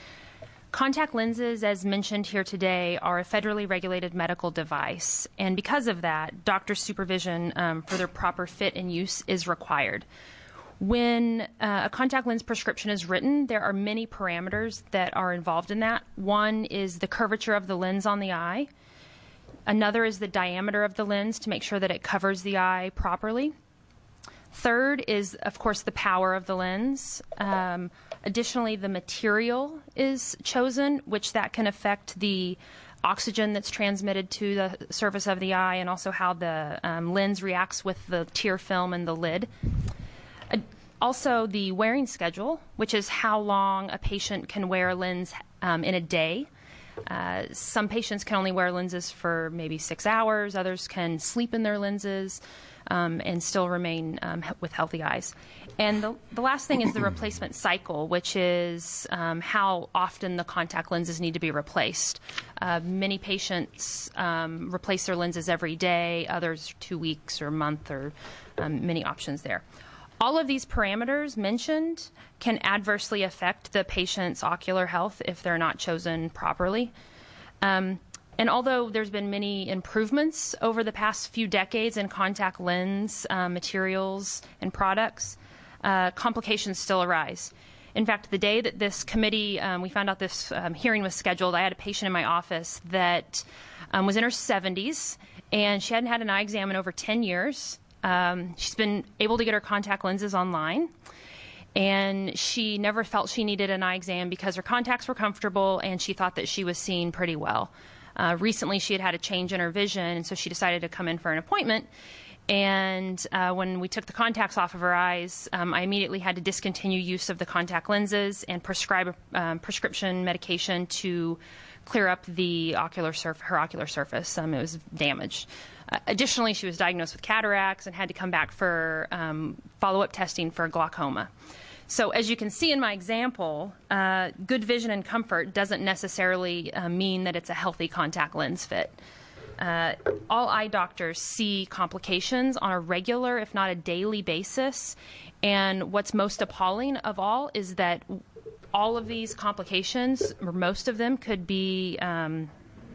Speaker 14: Contact lenses, as mentioned here today, are a federally regulated medical device, and because of that, doctor supervision um, for their proper fit and use is required. When uh, a contact lens prescription is written, there are many parameters that are involved in that. One is the curvature of the lens on the eye. Another is the diameter of the lens to make sure that it covers the eye properly. Third is, of course, the power of the lens. Um, additionally, the material is chosen, which that can affect the oxygen that's transmitted to the surface of the eye and also how the um, lens reacts with the tear film and the lid. Uh, also, the wearing schedule, which is how long a patient can wear a lens um, in a day. Uh, some patients can only wear lenses for maybe six hours. Others can sleep in their lenses um, and still remain um, with healthy eyes. And the, the last thing is the replacement cycle, which is um, how often the contact lenses need to be replaced. Uh, many patients um, replace their lenses every day, others two weeks or a month, or um, many options there. All of these parameters mentioned can adversely affect the patient's ocular health if they're not chosen properly. Um, and although there's been many improvements over the past few decades in contact lens uh, materials and products, uh, complications still arise. In fact, the day that this committee, um, we found out this um, hearing was scheduled, I had a patient in my office that um, was in her seventies, and she hadn't had an eye exam in over ten years. Um, she's been able to get her contact lenses online, and she never felt she needed an eye exam because her contacts were comfortable and she thought that she was seeing pretty well. Uh, recently, she had had a change in her vision, and so she decided to come in for an appointment. And uh, when we took the contacts off of her eyes, um, I immediately had to discontinue use of the contact lenses and prescribe a um, prescription medication to clear up the ocular surf- her ocular surface. Um, it was damaged. Uh, additionally, she was diagnosed with cataracts and had to come back for um, follow-up testing for glaucoma. So as you can see in my example, uh, good vision and comfort doesn't necessarily uh, mean that it's a healthy contact lens fit. Uh, all eye doctors see complications on a regular, if not a daily basis, and what's most appalling of all is that all of these complications, or most of them, could be um,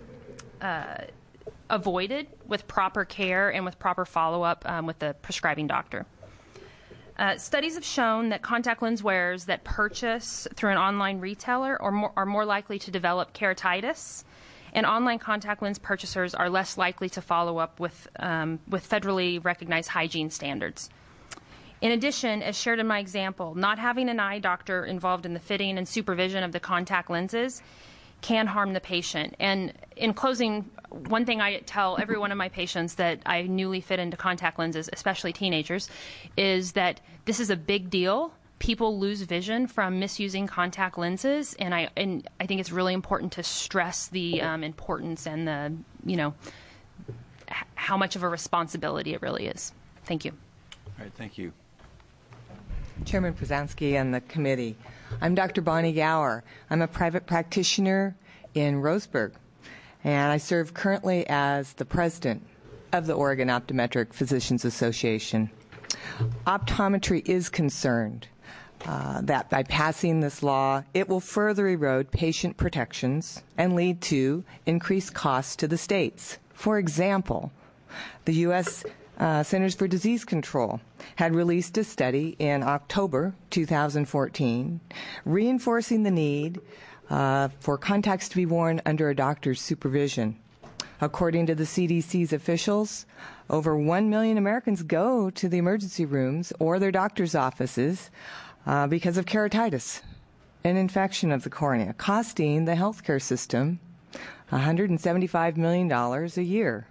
Speaker 14: uh, avoided with proper care and with proper follow-up um, with the prescribing doctor. Uh, studies have shown that contact lens wearers that purchase through an online retailer are more, are more likely to develop keratitis, and online contact lens purchasers are less likely to follow up with, um, with federally recognized hygiene standards. In addition, as shared in my example, not having an eye doctor involved in the fitting and supervision of the contact lenses can harm the patient. And in closing, one thing I tell every one of my patients that I newly fit into contact lenses, especially teenagers, is that this is a big deal. People lose vision from misusing contact lenses, and I and I think it's really important to stress the um, importance and the, you know, h- how much of a responsibility it really is. Thank you.
Speaker 1: All right, thank you.
Speaker 15: Chairman Przanski and the committee. I'm Doctor Bonnie Gower. I'm a private practitioner in Roseburg, and I serve currently as the president of the Oregon Optometric Physicians Association. Optometry is concerned uh, that by passing this law, it will further erode patient protections and lead to increased costs to the states. For example, the U S uh, Centers for Disease Control had released a study in October two thousand fourteen reinforcing the need uh, for contacts to be worn under a doctor's supervision. According to the C D C's officials, over one million Americans go to the emergency rooms or their doctor's offices uh, because of keratitis, an infection of the cornea, costing the healthcare system one hundred seventy-five million dollars a year.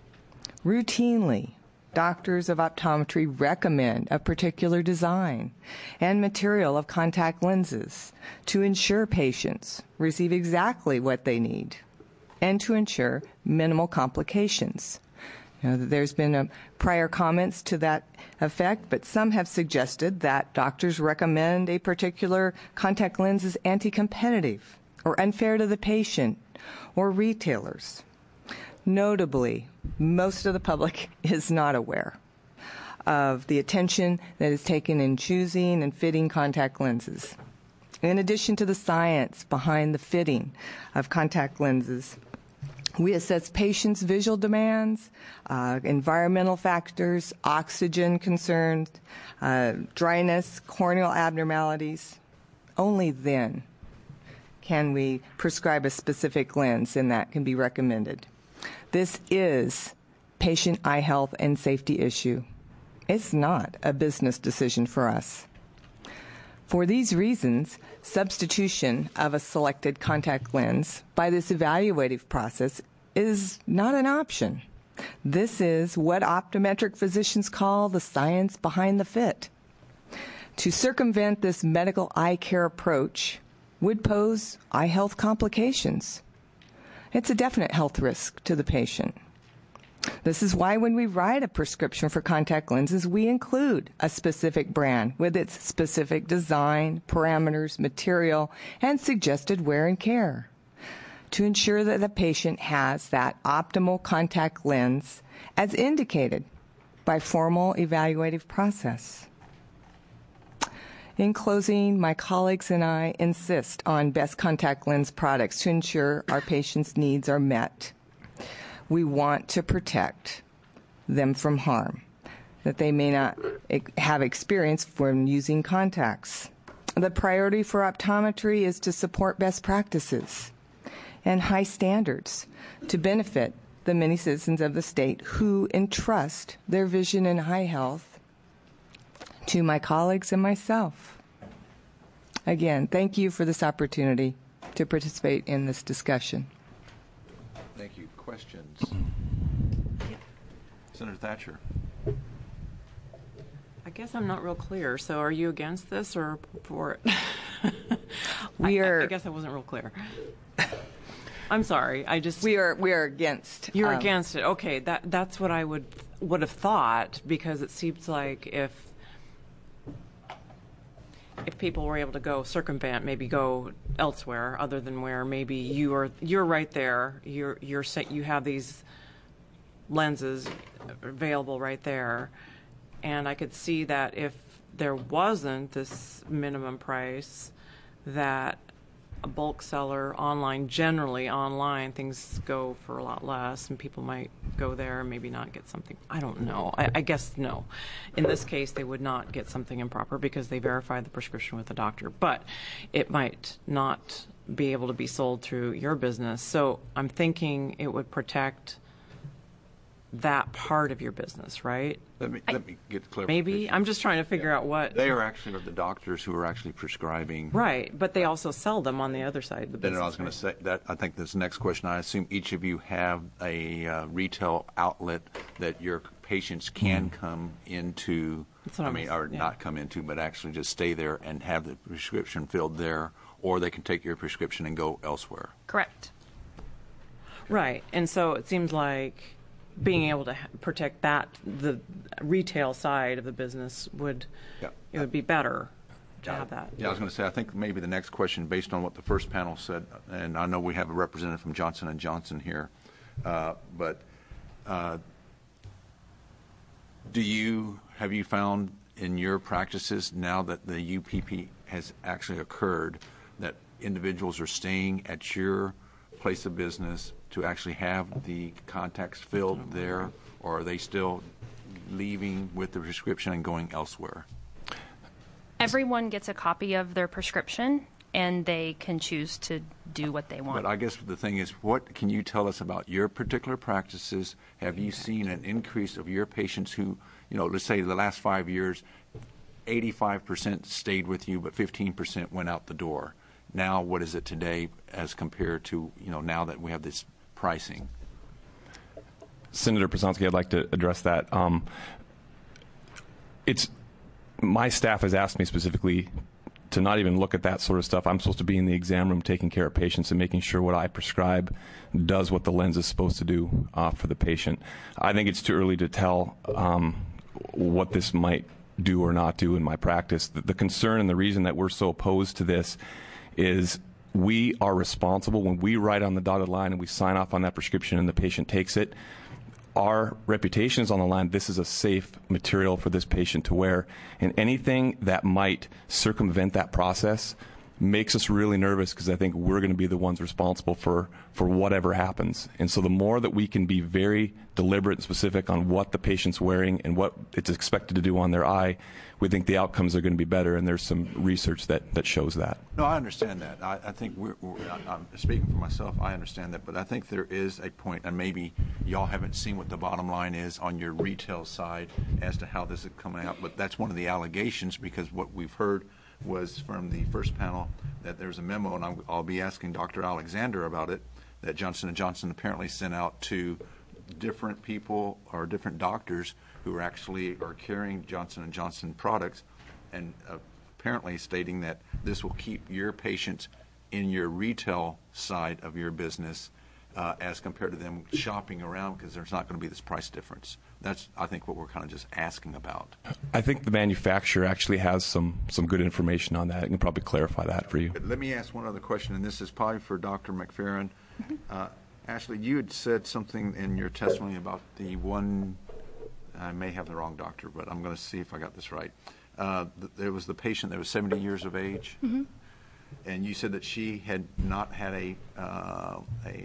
Speaker 15: Routinely, doctors of optometry recommend a particular design and material of contact lenses to ensure patients receive exactly what they need and to ensure minimal complications. You know, there's been a prior comments to that effect, but some have suggested that doctors recommend a particular contact lens as anti-competitive or unfair to the patient or retailers. Notably, most of the public is not aware of the attention that is taken in choosing and fitting contact lenses. In addition to the science behind the fitting of contact lenses, we assess patients' visual demands, uh, environmental factors, oxygen concerns, uh, dryness, corneal abnormalities. Only then can we prescribe a specific lens, and that can be recommended. This is patient eye health and safety issue. It's not a business decision for us. For these reasons, substitution of a selected contact lens by this evaluative process is not an option. This is what optometric physicians call the science behind the fit. To circumvent this medical eye care approach would pose eye health complications. It's a definite health risk to the patient. This is why when we write a prescription for contact lenses, we include a specific brand with its specific design, parameters, material, and suggested wear and care to ensure that the patient has that optimal contact lens as indicated by formal evaluative process. In closing, my colleagues and I insist on best contact lens products to ensure our patients' needs are met. We want to protect them from harm that they may not have experience from using contacts. The priority for optometry is to support best practices and high standards to benefit the many citizens of the state who entrust their vision and eye health to my colleagues and myself. Again, thank you for this opportunity to participate in this discussion.
Speaker 1: Thank you. Questions? Senator Thatcher.
Speaker 12: I guess I'm not real clear. So are you against this or for it?
Speaker 15: We
Speaker 12: I,
Speaker 15: are.
Speaker 12: I guess I wasn't real clear. I'm sorry. I just.
Speaker 15: We are. We are against.
Speaker 12: You're
Speaker 15: um,
Speaker 12: against it. Okay. That that's what I would would have thought, because it seems like if if people were able to go circumvent, maybe go elsewhere other than where maybe you are, you're right there. You're you're set. You have these lenses available right there, and I could see that if there wasn't this minimum price, that a bulk seller online, generally online, things go for a lot less, and people might go there and maybe not get something. I don't know. I, I guess no. In this case, they would not get something improper because they verified the prescription with the doctor. But it might not be able to be sold through your business. So I'm thinking it would protect that part of your business, right?
Speaker 1: Let me let me get clarification.
Speaker 12: Maybe. I'm just trying to figure
Speaker 1: Yeah.
Speaker 12: out what.
Speaker 1: They are actually the doctors who are actually prescribing.
Speaker 12: Right, but they also sell them on the other side of the
Speaker 1: Then
Speaker 12: business.
Speaker 1: I was going to say that I think this is the next question. I assume each of you have a uh, retail outlet that your patients can come into.
Speaker 12: That's what
Speaker 1: I
Speaker 12: I'm-
Speaker 1: mean, or
Speaker 12: yeah.
Speaker 1: not come into, but actually just stay there and have the prescription filled there, or they can take your prescription and go elsewhere.
Speaker 14: Correct.
Speaker 12: Right, and so it seems like being able to ha- protect that, the retail side of the business would,
Speaker 1: Yeah.
Speaker 12: it would be better to have that.
Speaker 1: Yeah, I was going to say, I think maybe the next question, based on what the first panel said, and I know we have a representative from Johnson and Johnson here, uh, but uh, do you, have you found in your practices, now that the U P P has actually occurred, that individuals are staying at your place of business to actually have the contacts filled there, or are they still leaving with the prescription and going elsewhere?
Speaker 14: Everyone gets a copy of their prescription, and they can choose to do what they want.
Speaker 1: But I guess the thing is, what can you tell us about your particular practices? Have you seen an increase of your patients who, you know, let's say the last five years, eighty-five percent stayed with you, but fifteen percent went out the door? Now, what is it today as compared to, you know, now that we have this pricing?
Speaker 13: Senator Przanski, I'd like to address that. Um, it's my staff has asked me specifically to not even look at that sort of stuff. I'm supposed to be in the exam room taking care of patients and making sure what I prescribe does what the lens is supposed to do uh, for the patient. I think it's too early to tell um, what this might do or not do in my practice. The, the concern and the reason that we're so opposed to this is we are responsible when we write on the dotted line and we sign off on that prescription and the patient takes it. Our reputation is on the line. This is a safe material for this patient to wear. And anything that might circumvent that process makes us really nervous because I think we're going to be the ones responsible for, for whatever happens. And so the more that we can be very deliberate and specific on what the patient's wearing and what it's expected to do on their eye, we think the outcomes are going to be better, and there's some research that, that shows that.
Speaker 1: No, I understand that. I, I think we're, we're, I'm speaking for myself, I understand that, but I think there is a point, and maybe y'all haven't seen what the bottom line is on your retail side as to how this is coming out, but that's one of the allegations, because what we've heard was from the first panel that there's a memo, and I'll, I'll be asking Doctor Alexander about it, that Johnson and Johnson apparently sent out to different people or different doctors who are actually are carrying Johnson and Johnson products, and uh, apparently stating that this will keep your patients in your retail side of your business uh, as compared to them shopping around, because there's not going to be this price difference. That's, I think, what we're kind of just asking about.
Speaker 13: I think the manufacturer actually has some, some good information on that. I can probably clarify that for you.
Speaker 1: But let me ask one other question, and this is probably for Doctor McFerrin.
Speaker 2: Mm-hmm.
Speaker 1: Uh, Ashley, you had said something in your testimony about the one, I may have the wrong doctor, but I'm going to see if I got this right. Uh, th- there was the patient that was seventy years of age,
Speaker 2: Mm-hmm.
Speaker 1: and you said that she had not had a uh,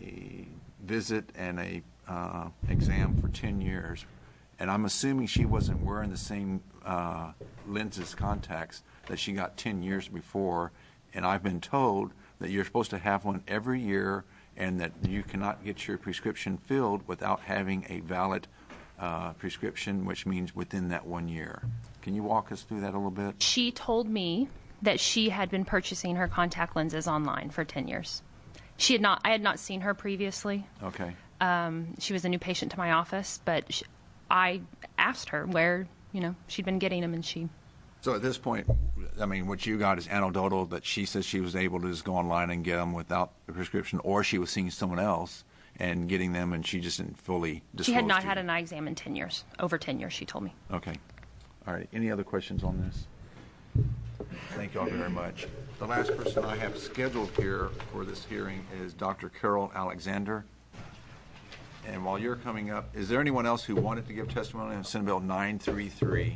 Speaker 1: a visit and a uh, exam for ten years. And I'm assuming she wasn't wearing the same uh, lenses, contacts that she got ten years before. And I've been told that you're supposed to have one every year, and that you cannot get your prescription filled without having a valid uh, prescription, which means within that one year. Can you walk us through that a little bit?
Speaker 14: She told me that she had been purchasing her contact lenses online for ten years. She had not. I had not seen her previously.
Speaker 1: Okay.
Speaker 14: Um, she was a new patient to my office, but she, I asked her where, you know, she'd been getting them, and she.
Speaker 1: So at this point, I mean, what you got is anecdotal, that she says she was able to just go online and get them without the prescription, or she was seeing someone else and getting them, and she just didn't fully disclose.
Speaker 14: She had not
Speaker 1: to
Speaker 14: had
Speaker 1: you.
Speaker 14: an eye exam in ten years, over ten years, she told me.
Speaker 1: Okay. All right. Any other questions on this? Thank you all very much. The last person I have scheduled here for this hearing is Doctor Carol Alexander. And while you're coming up, is there anyone else who wanted to give testimony on Senate Bill nine thirty-three?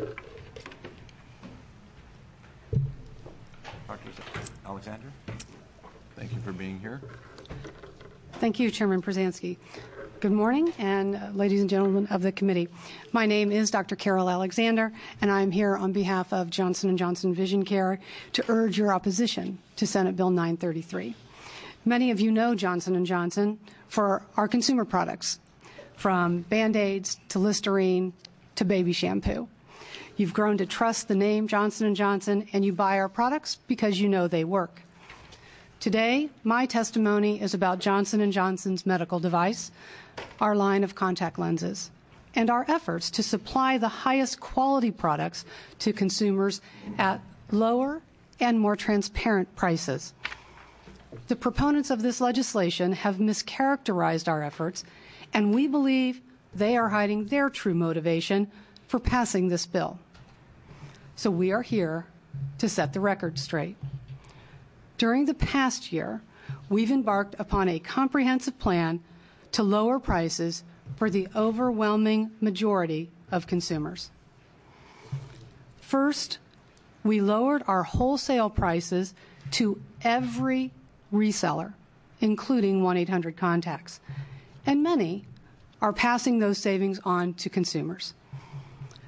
Speaker 1: Doctor Alexander, thank you for being here.
Speaker 16: Thank you, Chairman Przanski. Good morning, and uh, ladies and gentlemen of the committee. My name is Doctor Carol Alexander, and I'm here on behalf of Johnson and Johnson Vision Care to urge your opposition to Senate Bill nine thirty-three. Many of you know Johnson and Johnson for our consumer products, from Band-Aids to Listerine to baby shampoo. You've grown to trust the name Johnson and Johnson, and you buy our products because you know they work. Today, my testimony is about Johnson and Johnson's medical device, our line of contact lenses, and our efforts to supply the highest quality products to consumers at lower and more transparent prices. The proponents of this legislation have mischaracterized our efforts, and we believe they are hiding their true motivation for passing this bill. So we are here to set the record straight. During the past year, we've embarked upon a comprehensive plan to lower prices for the overwhelming majority of consumers. First, we lowered our wholesale prices to every reseller, including one eight hundred contacts, and many are passing those savings on to consumers.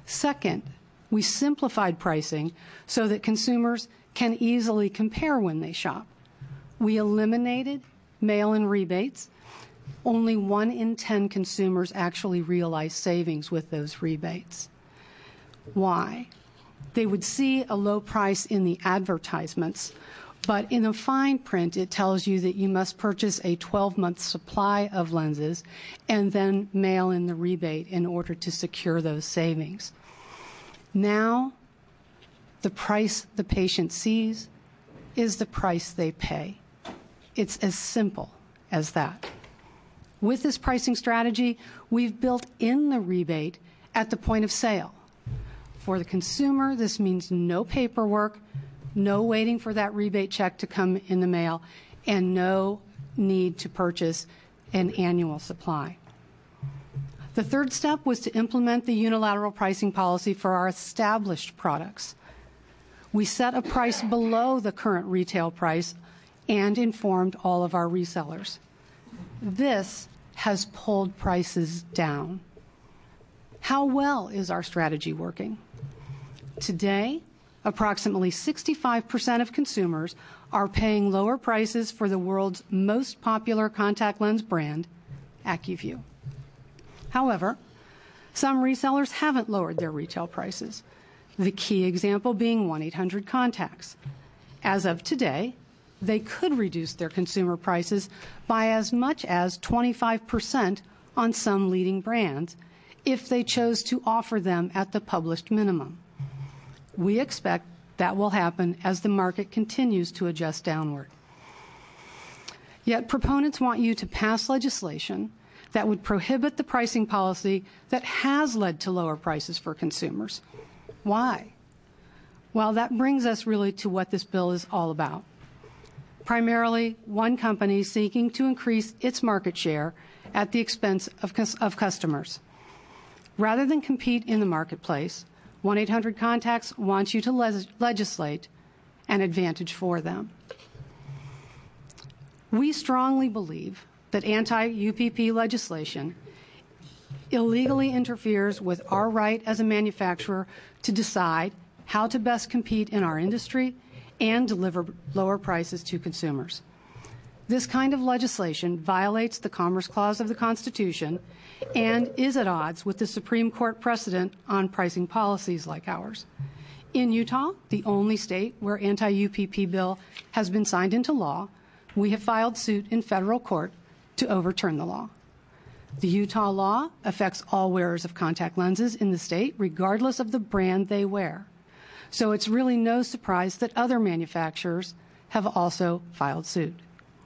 Speaker 16: Second, we simplified pricing so that consumers can easily compare when they shop. We eliminated mail-in rebates. Only one in ten consumers actually realize savings with those rebates. Why? They would see a low price in the advertisements, but in the fine print it tells you that you must purchase a twelve-month supply of lenses and then mail in the rebate in order to secure those savings. Now, the price the patient sees is the price they pay. It's as simple as that. With this pricing strategy, we've built in the rebate at the point of sale. For the consumer, this means no paperwork, no waiting for that rebate check to come in the mail, and no need to purchase an annual supply. The third step was to implement the unilateral pricing policy for our established products. We set a price below the current retail price and informed all of our resellers. This has pulled prices down. How well is our strategy working? Today, approximately sixty-five percent of consumers are paying lower prices for the world's most popular contact lens brand, AccuView. However, some resellers haven't lowered their retail prices, the key example being one eight hundred Contacts. As of today, they could reduce their consumer prices by as much as twenty-five percent on some leading brands if they chose to offer them at the published minimum. We expect that will happen as the market continues to adjust downward. Yet proponents want you to pass legislation that would prohibit the pricing policy that has led to lower prices for consumers. Why? Well, that brings us really to what this bill is all about. Primarily, one company seeking to increase its market share at the expense of, of customers. Rather than compete in the marketplace, one eight hundred Contacts wants you to le- legislate an advantage for them. We strongly believe that anti-U P P legislation illegally interferes with our right as a manufacturer to decide how to best compete in our industry and deliver lower prices to consumers. This kind of legislation violates the Commerce Clause of the Constitution and is at odds with the Supreme Court precedent on pricing policies like ours. In Utah, the only state where anti-U P P bill has been signed into law, we have filed suit in federal court to overturn the law. The Utah law affects all wearers of contact lenses in the state, regardless of the brand they wear. So it's really no surprise that other manufacturers have also filed suit.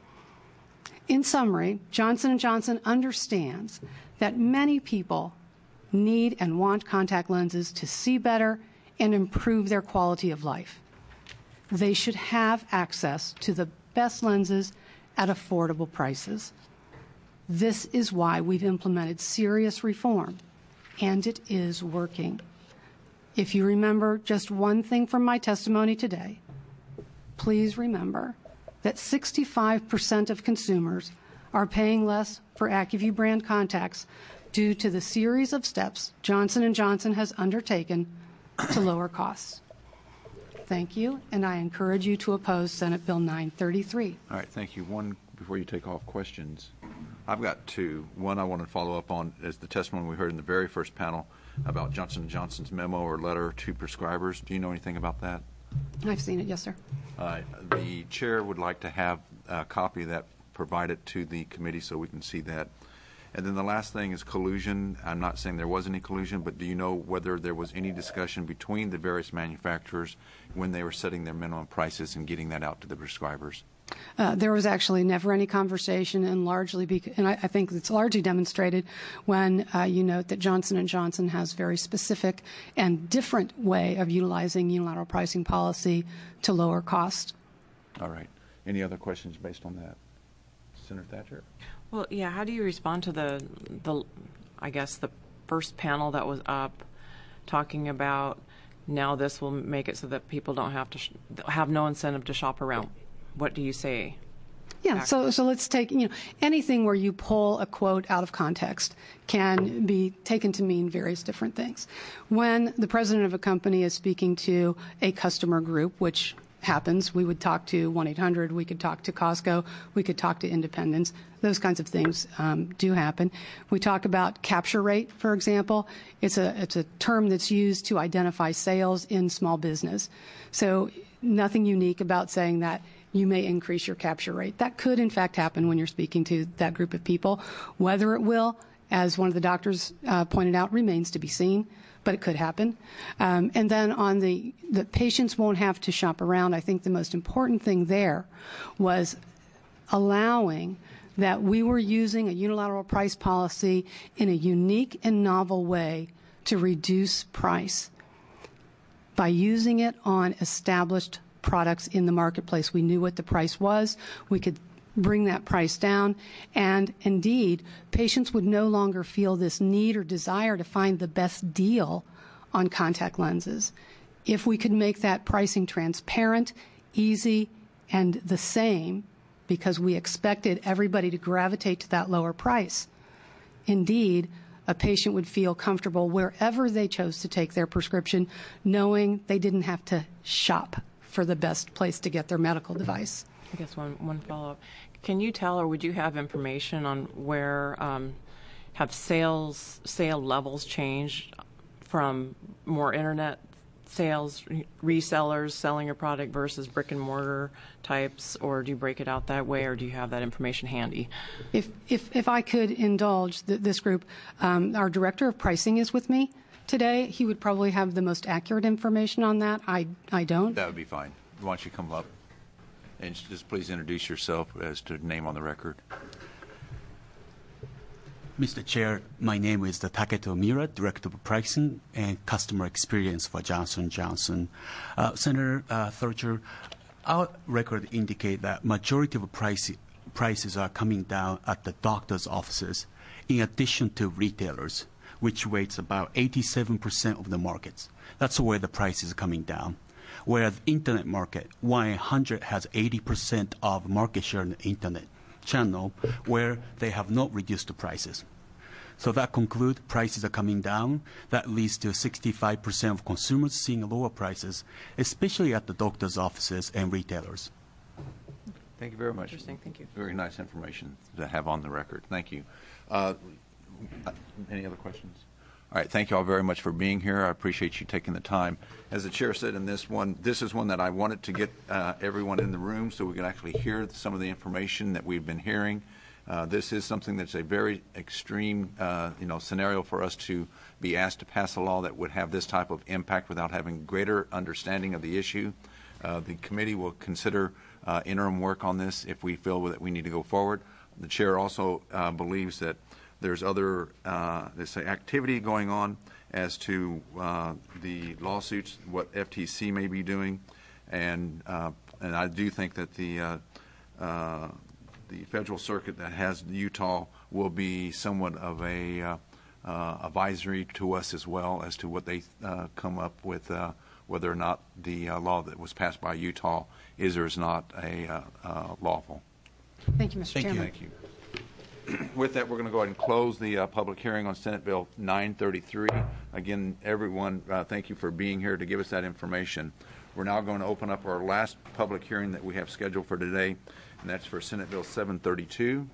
Speaker 16: In summary, Johnson and Johnson understands that many people need and want contact lenses to see better and improve their quality of life. They should have access to the best lenses at affordable prices. This is why we've implemented serious reform, and it is working. If you remember just one thing from my testimony today, please remember that sixty-five percent of consumers are paying less for AccuView brand contacts due to the series of steps Johnson and Johnson has undertaken to lower costs. Thank you, and I encourage you to oppose Senate Bill nine thirty-three.
Speaker 1: All right, thank you. One, before you take off questions, I've got two. One I want to follow up on is the testimony we heard in the very first panel about Johnson and Johnson's memo or letter to prescribers. Do you know anything about that?
Speaker 16: I've seen it, yes, sir.
Speaker 1: Uh, the chair would like to have a copy of that provided to the committee so we can see that. And then the last thing is collusion. I'm not saying there was any collusion, but do you know whether there was any discussion between the various manufacturers when they were setting their minimum prices and getting that out to the prescribers?
Speaker 16: Uh, there was actually never any conversation, and largely, bec- and I, I think it's largely demonstrated when uh, you note that Johnson and Johnson has very specific and different way of utilizing unilateral pricing policy to lower cost.
Speaker 1: All right. Any other questions based on that? Senator Thatcher?
Speaker 12: Well, yeah, how do you respond to the, the, I guess, the first panel that was up talking about now this will make it so that people don't have to sh- have no incentive to shop around? What do you say?
Speaker 16: Yeah, so so let's take, you know, anything where you pull a quote out of context can be taken to mean various different things. When the president of a company is speaking to a customer group, which happens, we would talk to one eight hundred, we could talk to Costco, we could talk to independents. Those kinds of things um, do happen. We talk about capture rate, for example. It's a it's a term that's used to identify sales in small business. So nothing unique about saying that you may increase your capture rate. That could, in fact, happen when you're speaking to that group of people. Whether it will, as one of the doctors uh, pointed out, remains to be seen, but it could happen. Um, and then on the, the patients won't have to shop around, I think the most important thing there was allowing that we were using a unilateral price policy in a unique and novel way to reduce price. By using it on established products in the marketplace, we knew what the price was. We could bring that price down, and indeed, patients would no longer feel this need or desire to find the best deal on contact lenses. If we could make that pricing transparent, easy, and the same, because we expected everybody to gravitate to that lower price, indeed, a patient would feel comfortable wherever they chose to take their prescription, knowing they didn't have to shop for the best place to get their medical device.
Speaker 12: I guess one, one follow-up. Can you tell, or would you have information on where um, have sales sale levels changed from more internet sales, resellers selling your product versus brick and mortar types, or do you break it out that way, or do you have that information handy?
Speaker 16: If if, if I could indulge th- this group, um, our director of pricing is with me today. He would probably have the most accurate information on that. I I don't.
Speaker 1: That would be fine. Why don't you come up and just please introduce yourself as to name on the record.
Speaker 17: Mister Chair, my name is Taketo Mira, Director of Pricing and Customer Experience for Johnson and Johnson. Uh, Senator uh, Thurcher, our record indicate that majority of price, prices are coming down at the doctor's offices, in addition to retailers, which weighs about eighty-seven percent of the markets. That's where the price is coming down. Whereas the internet market, one eight hundred has eighty percent of market share in the internet channel, where they have not reduced the prices. So that concludes prices are coming down. That leads to sixty-five percent of consumers seeing lower prices, especially at the doctor's offices and retailers.
Speaker 1: Thank you very much.
Speaker 12: Interesting. Thank you.
Speaker 1: Very nice information to have on the record. Thank you. Uh, any other questions? All right. Thank you all very much for being here. I appreciate you taking the time. As the chair said in this one, this is one that I wanted to get uh, everyone in the room so we could actually hear some of the information that we've been hearing. Uh, this is something that's a very extreme, uh, you know, scenario for us to be asked to pass a law that would have this type of impact without having greater understanding of the issue. Uh, the committee will consider uh, interim work on this if we feel that we need to go forward. The chair also uh, believes that there's other uh, there's activity going on as to uh, the lawsuits, what F T C may be doing, and uh, and I do think that the uh, uh, the federal circuit that has Utah will be somewhat of a uh, uh, advisory to us as well as to what they uh, come up with, uh, whether or not the uh, law that was passed by Utah is or is not a uh, uh, lawful.
Speaker 16: Thank you, Mister
Speaker 1: Thank
Speaker 16: Chairman.
Speaker 1: you. Thank you. With that, we're going to go ahead and close the uh, public hearing on Senate Bill nine thirty-three. Again, everyone, uh, thank you for being here to give us that information. We're now going to open up our last public hearing that we have scheduled for today, and that's for Senate Bill seven thirty-two.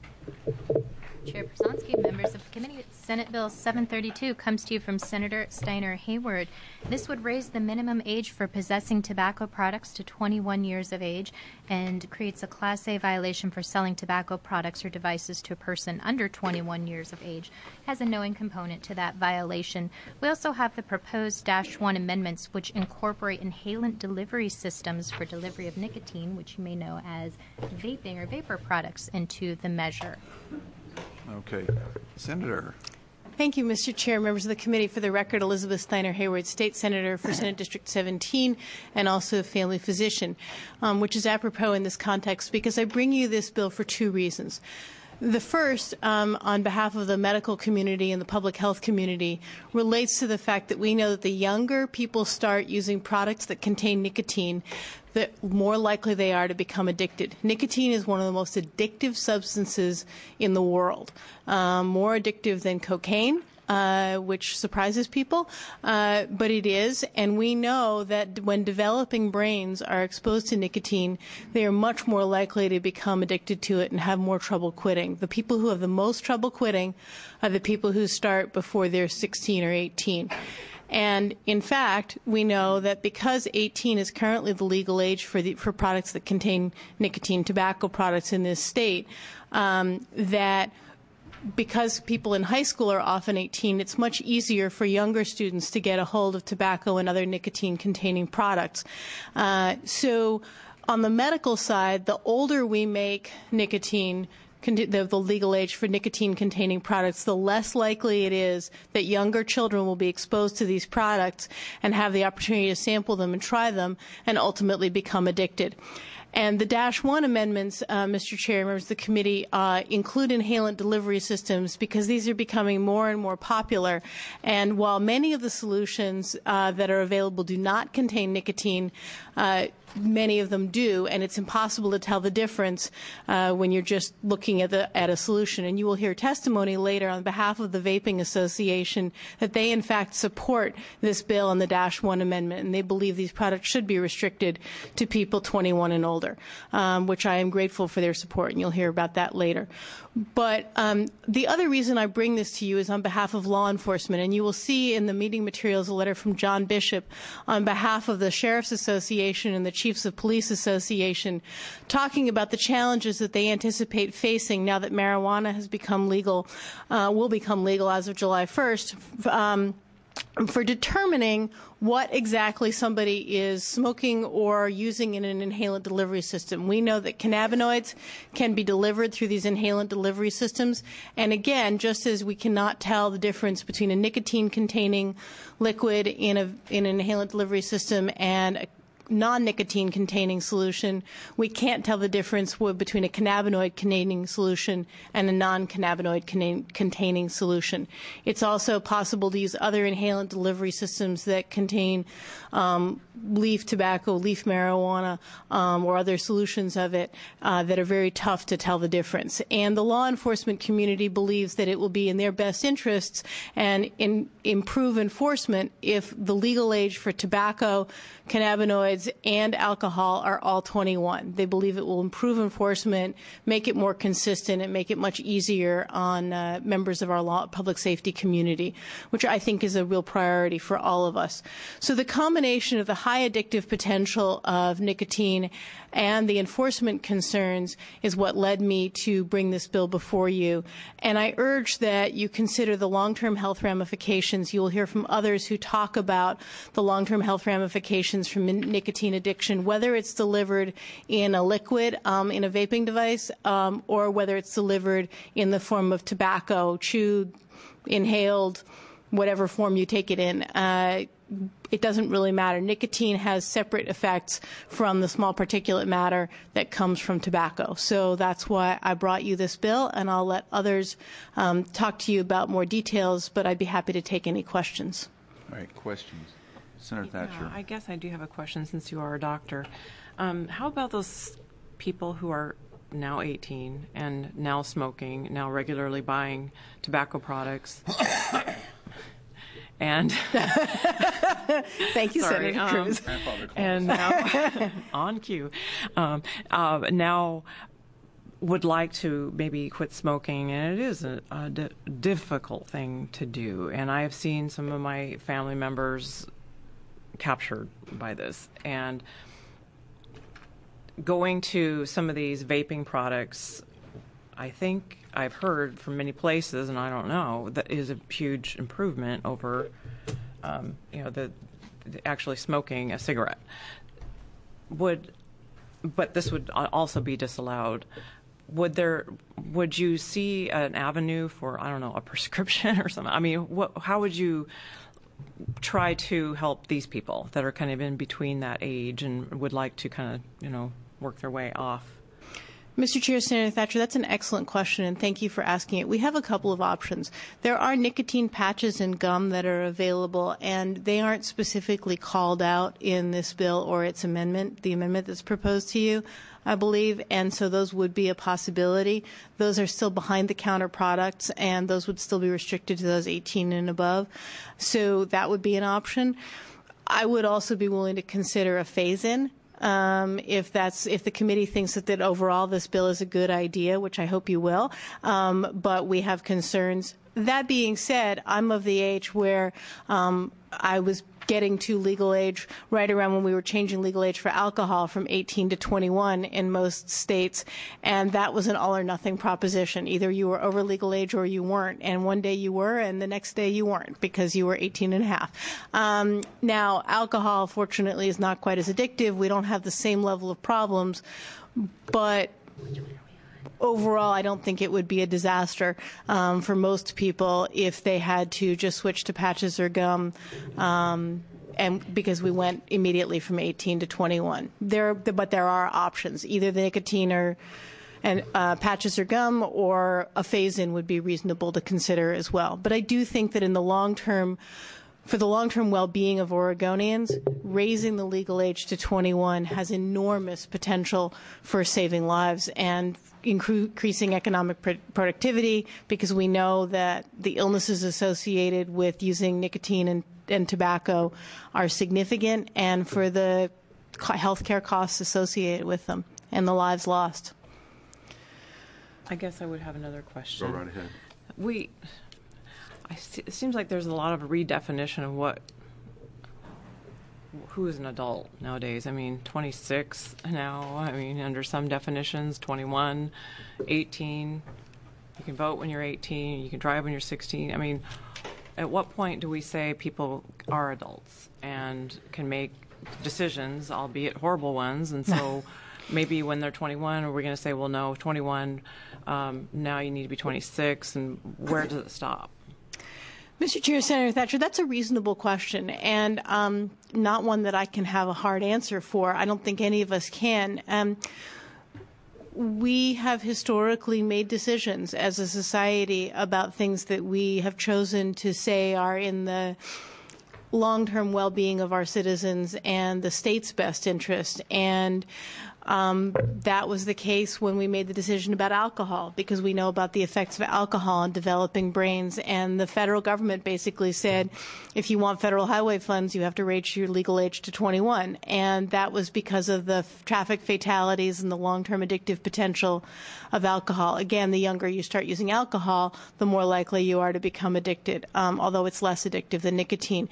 Speaker 2: Chair Przanski, members of the committee, Senate Bill seven thirty-two comes to you from Senator Steiner Hayward. This would raise the minimum age for possessing tobacco products to twenty-one years of age and creates a Class A violation for selling tobacco products or devices to a person under twenty-one years of age. It has a knowing component to that violation. We also have the proposed Dash one amendments, which incorporate inhalant delivery systems for delivery of nicotine, which you may know as vaping or vapor products, into the measure.
Speaker 1: Okay. Senator.
Speaker 18: Thank you, Mister Chair, members of the committee. For the record, Elizabeth Steiner Hayward, State Senator for Senate District seventeen, and also a family physician, um, which is apropos in this context because I bring you this bill for two reasons. The first, um, on behalf of the medical community and the public health community, relates to the fact that we know that the younger people start using products that contain nicotine, the more likely they are to become addicted. Nicotine is one of the most addictive substances in the world, um, more addictive than cocaine. Uh, which surprises people, uh, but it is. And we know that when developing brains are exposed to nicotine, they are much more likely to become addicted to it and have more trouble quitting. The people who have the most trouble quitting are the people who start before they're sixteen or eighteen. And in fact, we know that because eighteen is currently the legal age for the, for products that contain nicotine, tobacco products in this state, um, that because people in high school are often eighteen, it's much easier for younger students to get a hold of tobacco and other nicotine-containing products. Uh, so on the medical side, the older we make nicotine, the, the legal age for nicotine-containing products, the less likely it is that younger children will be exposed to these products and have the opportunity to sample them and try them and ultimately become addicted. And the Dash one amendments, uh, Mister Chair, members of the committee, uh, include inhalant delivery systems because these are becoming more and more popular. And while many of the solutions uh, that are available do not contain nicotine, uh, many of them do, and it's impossible to tell the difference uh, when you're just looking at, the, at a solution. And you will hear testimony later on behalf of the Vaping Association that they, in fact, support this bill and the Dash one amendment, and they believe these products should be restricted to people twenty-one and older, um, which I am grateful for their support, and you'll hear about that later. But um, the other reason I bring this to you is on behalf of law enforcement, and you will see in the meeting materials a letter from John Bishop on behalf of the Sheriff's Association and the Chiefs of Police Association talking about the challenges that they anticipate facing now that marijuana has become legal, uh, will become legal as of July first, um, for determining what exactly somebody is smoking or using in an inhalant delivery system. We know that cannabinoids can be delivered through these inhalant delivery systems. And again, just as we cannot tell the difference between a nicotine-containing liquid in, a, in an inhalant delivery system and a non-nicotine containing solution, we can't tell the difference between a cannabinoid containing solution and a non-cannabinoid containing solution. It's also possible to use other inhalant delivery systems that contain um, leaf tobacco, leaf marijuana, um, or other solutions of it uh, that are very tough to tell the difference. And the law enforcement community believes that it will be in their best interests and in, improve enforcement if the legal age for tobacco, cannabinoids, and alcohol are all twenty-one. They believe it will improve enforcement, make it more consistent, and make it much easier on uh, members of our law, public safety community, which I think is a real priority for all of us. So the combination of the high addictive potential of nicotine and the enforcement concerns is what led me to bring this bill before you. And I urge that you consider the long-term health ramifications. You will hear from others who talk about the long-term health ramifications from nicotine addiction, whether it's delivered in a liquid, um, in a vaping device, um, or whether it's delivered in the form of tobacco, chewed, inhaled, whatever form you take it in. Uh, it doesn't really matter. Nicotine has separate effects from the small particulate matter that comes from tobacco. So that's why I brought you this bill, and I'll let others um, talk to you about more details, but I'd be happy to take any questions.
Speaker 1: All right, questions. Senator Thatcher.
Speaker 12: Yeah, I guess I do have a question since you are a doctor. Um, how about those people who are now eighteen and now smoking, now regularly buying tobacco products? And
Speaker 18: thank you,
Speaker 12: sorry,
Speaker 18: Senator
Speaker 12: um,
Speaker 18: Cruz.
Speaker 12: And now, on cue, um, uh, now would like to maybe quit smoking, and it is a, a d- difficult thing to do. And I have seen some of my family members captured by this, and going to some of these vaping products, I think I've heard from many places, and I don't know, that is a huge improvement over, um, you know, the, the actually smoking a cigarette. Would, but this would also be disallowed. Would there, would you see an avenue for, I don't know, a prescription or something? I mean, what, how would you try to help these people that are kind of in between that age and would like to kind of, you know, work their way off?
Speaker 18: Mister Chair, Senator Thatcher, that's an excellent question, and thank you for asking it. We have a couple of options. There are nicotine patches and gum that are available, and they aren't specifically called out in this bill or its amendment, the amendment that's proposed to you, I believe, and so those would be a possibility. Those are still behind-the-counter products, and those would still be restricted to those eighteen and above, so that would be an option. I would also be willing to consider a phase-in. Um, if that's if the committee thinks that, that overall this bill is a good idea, which I hope you will, um, but we have concerns. That being said, I'm of the age where um, I was getting to legal age right around when we were changing legal age for alcohol from eighteen to twenty-one in most states, and that was an all or nothing proposition. Either you were over legal age or you weren't, and one day you were and the next day you weren't because you were eighteen and a half. Um, now, alcohol, fortunately, is not quite as addictive. We don't have the same level of problems, but overall, I don't think it would be a disaster um, for most people if they had to just switch to patches or gum, um, and because we went immediately from eighteen to twenty-one. There, but there are options. Either the nicotine or and uh, patches or gum, or a phase-in would be reasonable to consider as well. But I do think that in the long term, for the long-term well-being of Oregonians, raising the legal age to twenty-one has enormous potential for saving lives and increasing economic pr- productivity, because we know that the illnesses associated with using nicotine and, and tobacco are significant, and for the health care costs associated with them and the lives lost.
Speaker 12: I guess I would have another question.
Speaker 1: Go right ahead.
Speaker 12: We... I see, it seems like there's a lot of redefinition of what, who is an adult nowadays. I mean, twenty-six now, I mean, under some definitions, twenty-one, eighteen. You can vote when you're eighteen, you can drive when you're sixteen. I mean, at what point do we say people are adults and can make decisions, albeit horrible ones, and so maybe when they're twenty-one, are we going to say, well, no, twenty-one, um, now you need to be twenty-six, and where does it stop?
Speaker 18: Mister Chair, Senator Thatcher, that's a reasonable question, and um, not one that I can have a hard answer for. I don't think any of us can. Um, we have historically made decisions as a society about things that we have chosen to say are in the long-term well-being of our citizens and the state's best interest. And Um, that was the case when we made the decision about alcohol, because we know about the effects of alcohol on developing brains. And the federal government basically said, if you want federal highway funds, you have to raise your legal age to twenty-one. And that was because of the f- traffic fatalities and the long-term addictive potential of alcohol. Again, the younger you start using alcohol, the more likely you are to become addicted, um, although it's less addictive than nicotine.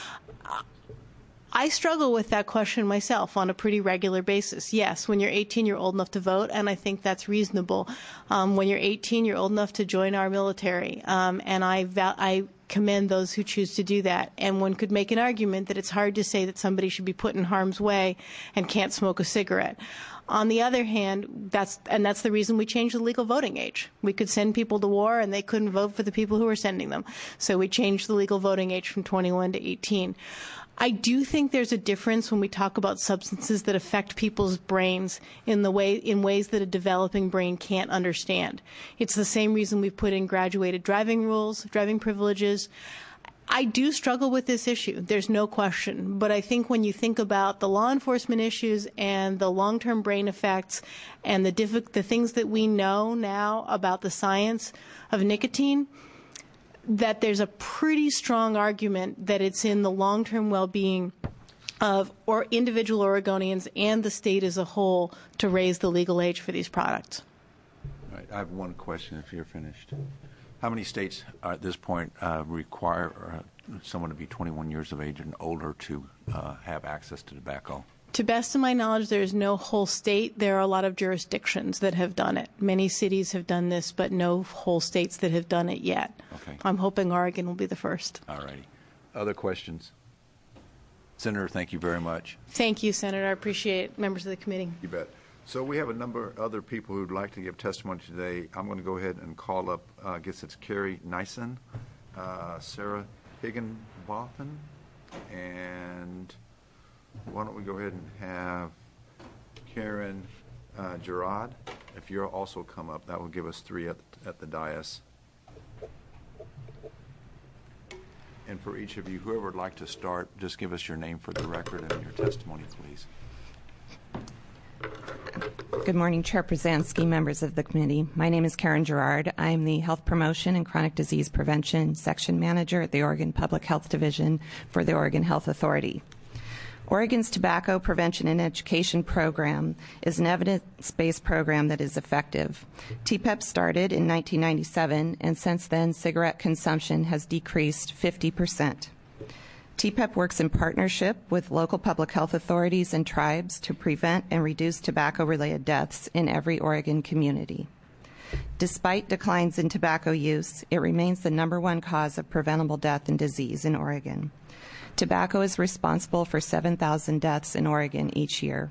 Speaker 18: I struggle with that question myself on a pretty regular basis. Yes, when you're eighteen, you're old enough to vote, and I think that's reasonable. Um, when you're eighteen, you're old enough to join our military, um, and I, val- I commend those who choose to do that. And one could make an argument that it's hard to say that somebody should be put in harm's way and can't smoke a cigarette. On the other hand, that's and that's the reason we changed the legal voting age. We could send people to war, and they couldn't vote for the people who were sending them. So we changed the legal voting age from twenty-one to eighteen. I do think there's a difference when we talk about substances that affect people's brains in the way in ways that a developing brain can't understand. It's the same reason we've put in graduated driving rules, driving privileges. I do struggle with this issue. There's no question. But I think when you think about the law enforcement issues and the long-term brain effects and the diffi- the things that we know now about the science of nicotine, that there's a pretty strong argument that it's in the long-term well-being of or individual Oregonians and the state as a whole to raise the legal age for these products.
Speaker 1: All right, I have one question if you're finished. How many states uh, at this point uh, require uh, someone to be twenty-one years of age and older to uh, have access to tobacco?
Speaker 18: To best of my knowledge, there is no whole state. There are a lot of jurisdictions that have done it. Many cities have done this, but no whole states that have done it yet.
Speaker 1: Okay.
Speaker 18: I'm hoping Oregon will be the first.
Speaker 1: All righty. Other questions? Senator, thank you very much.
Speaker 18: Thank you, Senator. I appreciate it. Members of the committee.
Speaker 1: You bet. So we have a number of other people who would like to give testimony today. I'm going to go ahead and call up, uh, I guess it's Carrie Nyson, uh, Sarah Higginbotham, and why don't we go ahead and have Karen uh, Gerard If you'll also come up, that will give us three at, at the dais. And for each of you, whoever would like to start, just give us your name for the record and your testimony, please.
Speaker 19: Good morning, Chair Przansky, members of the committee. My name is Karen Gerard. I am the Health Promotion and Chronic Disease Prevention Section Manager at the Oregon Public Health Division for the Oregon Health Authority. Oregon's Tobacco Prevention and Education Program is an evidence-based program that is effective. T P E P started in nineteen ninety-seven, and since then, cigarette consumption has decreased fifty percent. T P E P works in partnership with local public health authorities and tribes to prevent and reduce tobacco-related deaths in every Oregon community. Despite declines in tobacco use, it remains the number one cause of preventable death and disease in Oregon. Tobacco is responsible for seven thousand deaths in Oregon each year.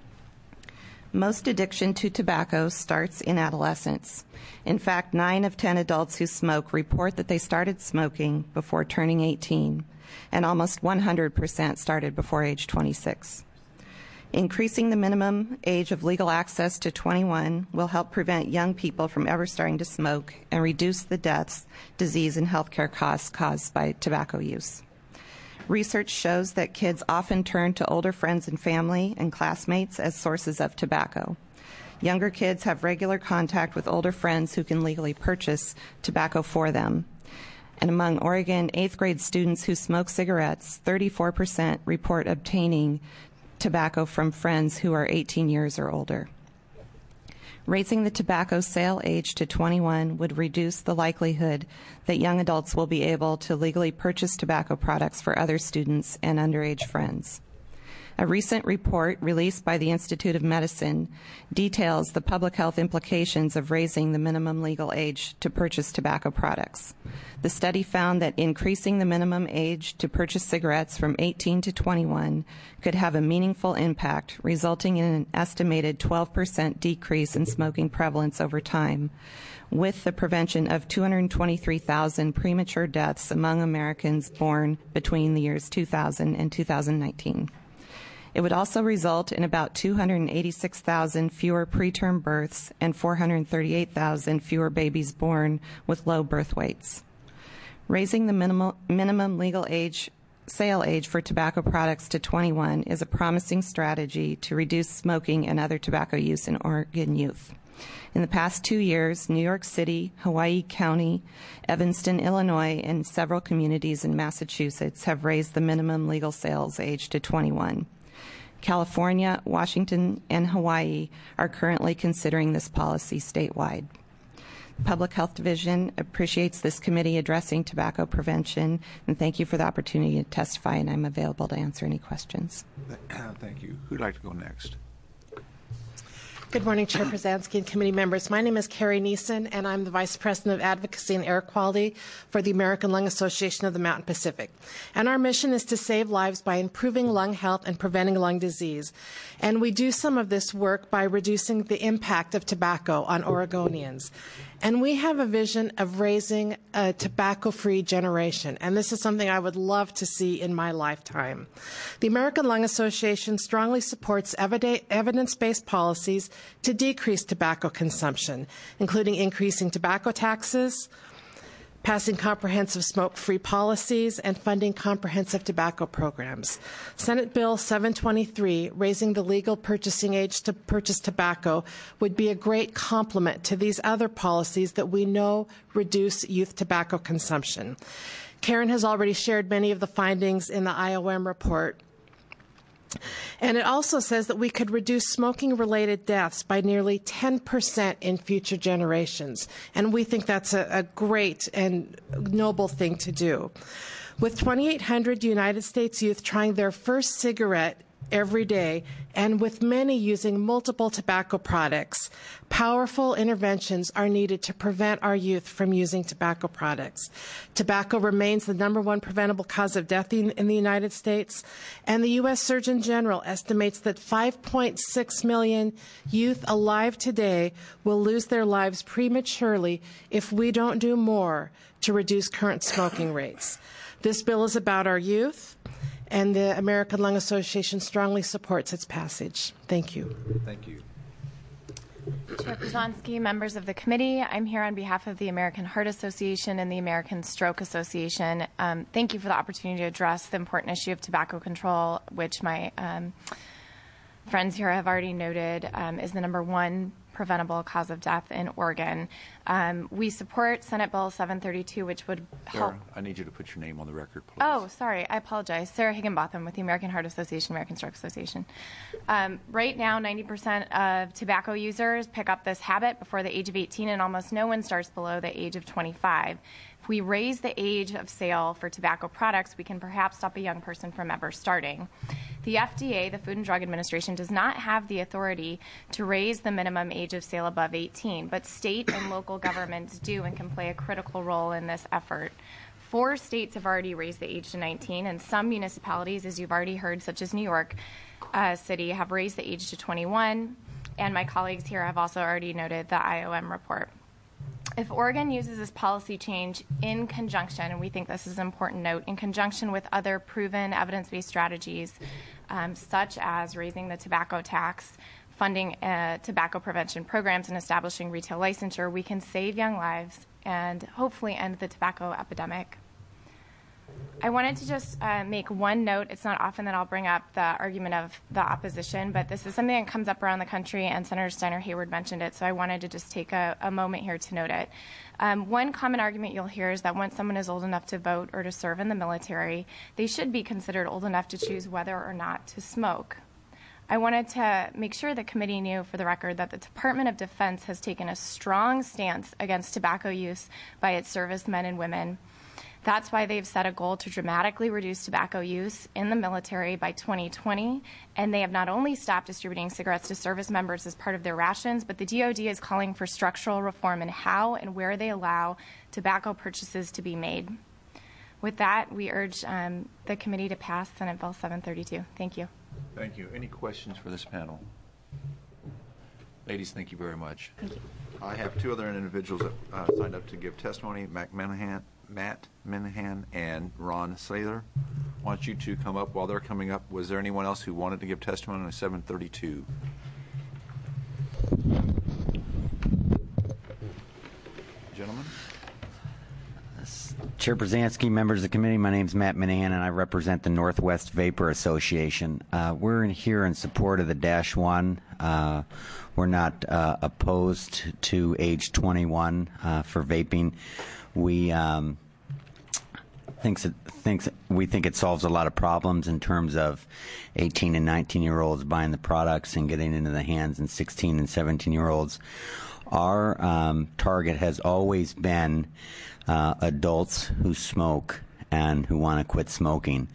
Speaker 19: Most addiction to tobacco starts in adolescence. In fact, nine of ten adults who smoke report that they started smoking before turning eighteen, and almost one hundred percent started before age twenty-six. Increasing the minimum age of legal access to twenty-one will help prevent young people from ever starting to smoke and reduce the deaths, disease, and healthcare costs caused by tobacco use. Research shows that kids often turn to older friends and family and classmates as sources of tobacco. Younger kids have regular contact with older friends who can legally purchase tobacco for them. And among Oregon eighth grade students who smoke cigarettes, thirty-four percent report obtaining tobacco from friends who are eighteen years or older. Raising the tobacco sale age to twenty-one would reduce the likelihood that young adults will be able to legally purchase tobacco products for other students and underage friends. A recent report released by the Institute of Medicine details the public health implications of raising the minimum legal age to purchase tobacco products. The study found that increasing the minimum age to purchase cigarettes from eighteen to twenty-one could have a meaningful impact, resulting in an estimated twelve percent decrease in smoking prevalence over time, with the prevention of two hundred twenty-three thousand premature deaths among Americans born between the years two thousand and two thousand nineteen. It would also result in about two hundred eighty-six thousand fewer preterm births and four hundred thirty-eight thousand fewer babies born with low birth weights. Raising the minimal, minimum legal age, sale age for tobacco products to twenty-one is a promising strategy to reduce smoking and other tobacco use in Oregon youth. In the past two years, New York City, Hawaii County, Evanston, Illinois, and several communities in Massachusetts have raised the minimum legal sales age to twenty-one. California, Washington, and Hawaii are currently considering this policy statewide. The Public Health Division appreciates this committee addressing tobacco prevention, and thank you for the opportunity to testify, and I'm available to answer any questions.
Speaker 1: Thank you. Who'd like to go next?
Speaker 20: Good morning, Chair Przansky and committee members. My name is Carrie Neeson, and I'm the Vice President of Advocacy and Air Quality for the American Lung Association of the Mountain Pacific. And our mission is to save lives by improving lung health and preventing lung disease. And we do some of this work by reducing the impact of tobacco on Oregonians. And we have a vision of raising a tobacco-free generation, and this is something I would love to see in my lifetime. The American Lung Association strongly supports evidence-based policies to decrease tobacco consumption, including increasing tobacco taxes, passing comprehensive smoke-free policies, and funding comprehensive tobacco programs. Senate Bill seven twenty-three, raising the legal purchasing age to purchase tobacco, would be a great complement to these other policies that we know reduce youth tobacco consumption. Karen has already shared many of the findings in the I O M report. And it also says that we could reduce smoking-related deaths by nearly ten percent in future generations. And we think that's a, a great and noble thing to do. With twenty-eight hundred United States youth trying their first cigarette every day, and with many using multiple tobacco products, powerful interventions are needed to prevent our youth from using tobacco products. Tobacco remains the number one preventable cause of death in, in the United States, and the U S Surgeon General estimates that five point six million youth alive today will lose their lives prematurely if we don't do more to reduce current smoking rates. This bill is about our youth, and the American Lung Association strongly supports its passage. Thank you.
Speaker 1: Thank you.
Speaker 21: Chair Przanski, members of the committee, I'm here on behalf of the American Heart Association and the American Stroke Association. Um, thank you for the opportunity to address the important issue of tobacco control, which my um, friends here have already noted um, is the number one preventable cause of death in Oregon. Um, we support Senate Bill seven thirty-two, which would help.
Speaker 1: Sarah, I need you to put your name on the record, please.
Speaker 21: Oh, sorry. I apologize. Sarah Higginbotham with the American Heart Association, American Stroke Association. Um, right now, ninety percent of tobacco users pick up this habit before the age of eighteen, and almost no one starts below the age of twenty-five. If we raise the age of sale for tobacco products, we can perhaps stop a young person from ever starting. The F D A, the Food and Drug Administration, does not have the authority to raise the minimum age of sale above eighteen, but state and local governments do and can play a critical role in this effort. Four states have already raised the age to nineteen, and some municipalities, as you've already heard, such as New York uh, City, have raised the age to twenty-one, and my colleagues here have also already noted the I O M report. If Oregon uses this policy change in conjunction, and we think this is an important note, in conjunction with other proven evidence-based strategies, um, such as raising the tobacco tax, funding uh, tobacco prevention programs, and establishing retail licensure, we can save young lives and hopefully end the tobacco epidemic. I wanted to just uh, make one note. It's not often that I'll bring up the argument of the opposition, but this is something that comes up around the country, and Senator Steiner Hayward mentioned it, so I wanted to just take a, a moment here to note it. Um, one common argument you'll hear is that once someone is old enough to vote or to serve in the military, they should be considered old enough to choose whether or not to smoke. I wanted to make sure the committee knew, for the record, that the Department of Defense has taken a strong stance against tobacco use by its servicemen and women. That's why they've set a goal to dramatically reduce tobacco use in the military by twenty twenty, and they have not only stopped distributing cigarettes to service members as part of their rations, but the D O D is calling for structural reform in how and where they allow tobacco purchases to be made. With that, we urge um, the committee to pass Senate Bill seven thirty-two. Thank you.
Speaker 1: Thank you. Any questions for this panel? Ladies, thank you very much.
Speaker 21: Thank you.
Speaker 1: I have two other individuals that uh, signed up to give testimony, Mac Minahan, Matt Minahan and Ron Sather. Why don't you two come up? While they're coming up, was there anyone else who wanted to give testimony on seven thirty-two? Gentlemen?
Speaker 22: Chair Przanski, members of the committee, my name is Matt Minahan, and I represent the Northwest Vapor Association. Uh, we're in here in support of the Dash one. Uh, we're not uh, opposed to age twenty-one uh, for vaping. We um, thinks it, thinks we think it solves a lot of problems in terms of eighteen and nineteen year olds buying the products and getting into the hands of sixteen and seventeen year olds. Our um, target has always been uh, adults who smoke and who want to quit smoking.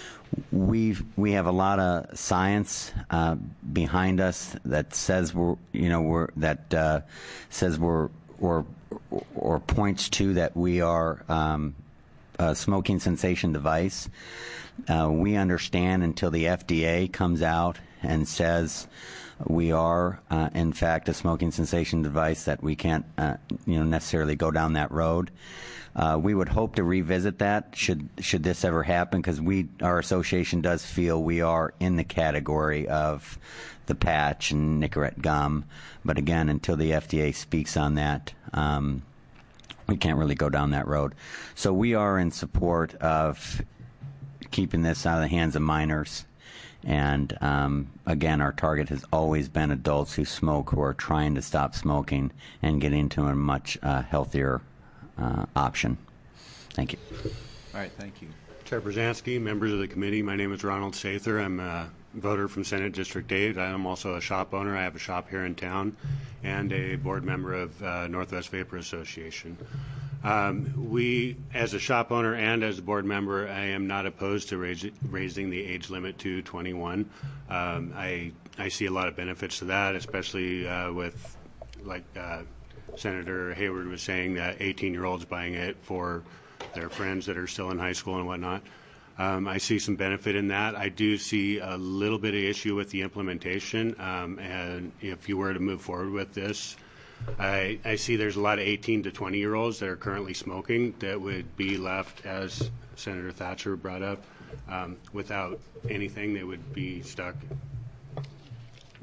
Speaker 22: We we have a lot of science uh, behind us that says we're you know we're that uh, says we're or or points to that we are um, a smoking cessation device. Uh, we understand until the F D A comes out and says we are, uh, in fact, a smoking cessation device, that we can't, uh, you know, necessarily go down that road. Uh, we would hope to revisit that should should this ever happen, because we, our association, does feel we are in the category of the patch and Nicorette gum. But again, until the F D A speaks on that, um, we can't really go down that road. So we are in support of keeping this out of the hands of minors. And um, again, our target has always been adults who smoke, who are trying to stop smoking and get into a much uh, healthier uh, option. Thank you.
Speaker 1: All right, thank you.
Speaker 23: Chair Przanski, members of the committee, my name is Ronald Sather. I'm a voter from Senate District eight. I am also a shop owner. I have a shop here in town and a board member of uh, Northwest Vapor Association. Um, we, as a shop owner and as a board member, I am not opposed to raise, raising the age limit to twenty-one. Um, I, I see a lot of benefits to that, especially uh, with, like uh, Senator Hayward was saying, that eighteen-year-olds buying it for their friends that are still in high school and whatnot. Um, I see some benefit in that. I do see a little bit of issue with the implementation, um, and if you were to move forward with this, I, I see there's a lot of eighteen to twenty year olds that are currently smoking that would be left, as Senator Thatcher brought up, um, without anything. They would be stuck,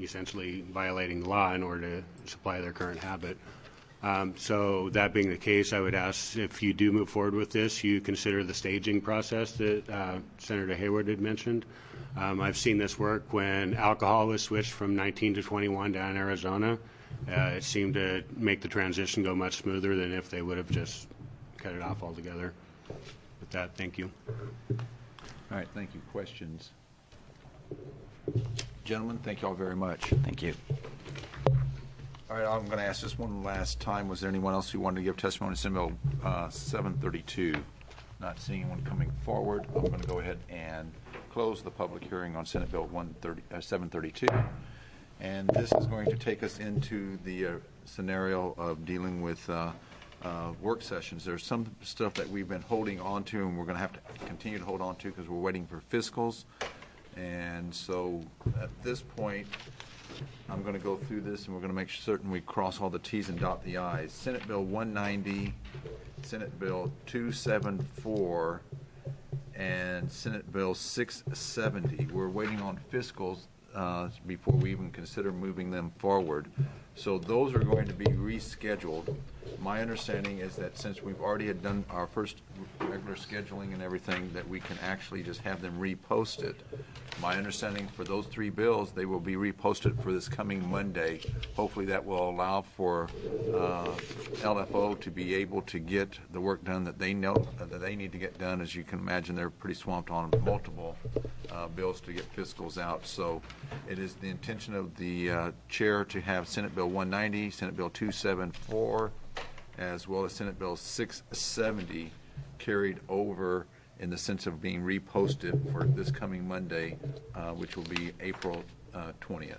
Speaker 23: essentially violating the law in order to supply their current habit. Um, so that being the case, I would ask if you do move forward with this, you consider the staging process that uh, Senator Hayward had mentioned. Um, I've seen this work when alcohol was switched from nineteen to twenty-one down in Arizona. Uh, it seemed to make the transition go much smoother than if they would have just cut it off altogether. With that, thank you.
Speaker 1: All right, thank you. Questions? Gentlemen, thank you all very much.
Speaker 22: Thank you.
Speaker 1: All right, I'm going to ask this one last time. Was there anyone else who wanted to give testimony on Senate Bill uh, seven thirty-two? Not seeing anyone coming forward, I'm going to go ahead and close the public hearing on Senate Bill seven thirty-two. And this is going to take us into the uh, scenario of dealing with uh, uh, work sessions. There's some stuff that we've been holding on to, and we're going to have to continue to hold on to because we're waiting for fiscals. And so at this point, I'm going to go through this, and we're going to make certain we cross all the T's and dot the I's. Senate Bill one ninety, Senate Bill two seventy-four, and Senate Bill six seventy. We're waiting on fiscals uh, before we even consider moving them forward. So those are going to be rescheduled. My understanding is that since we've already had done our first regular scheduling and everything, that we can actually just have them reposted. My understanding for those three bills, they will be reposted for this coming Monday. Hopefully that will allow for uh, L F O to be able to get the work done that they know uh, that they need to get done. As you can imagine, they're pretty swamped on multiple uh, bills to get fiscals out. So it is the intention of the uh, chair to have Senate Bill one ninety, Senate Bill two seventy-four, as well as Senate Bill six seventy carried over in the sense of being reposted for this coming Monday, uh, which will be April uh, twentieth.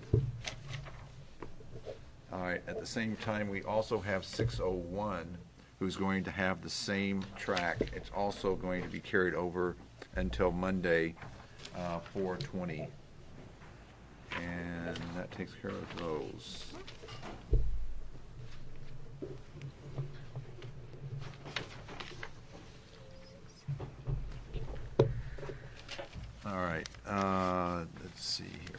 Speaker 1: All right, at the same time, we also have six oh one, who's going to have the same track. It's also going to be carried over until Monday, uh, four twenty. And that takes care of those. All right, uh, let's see here.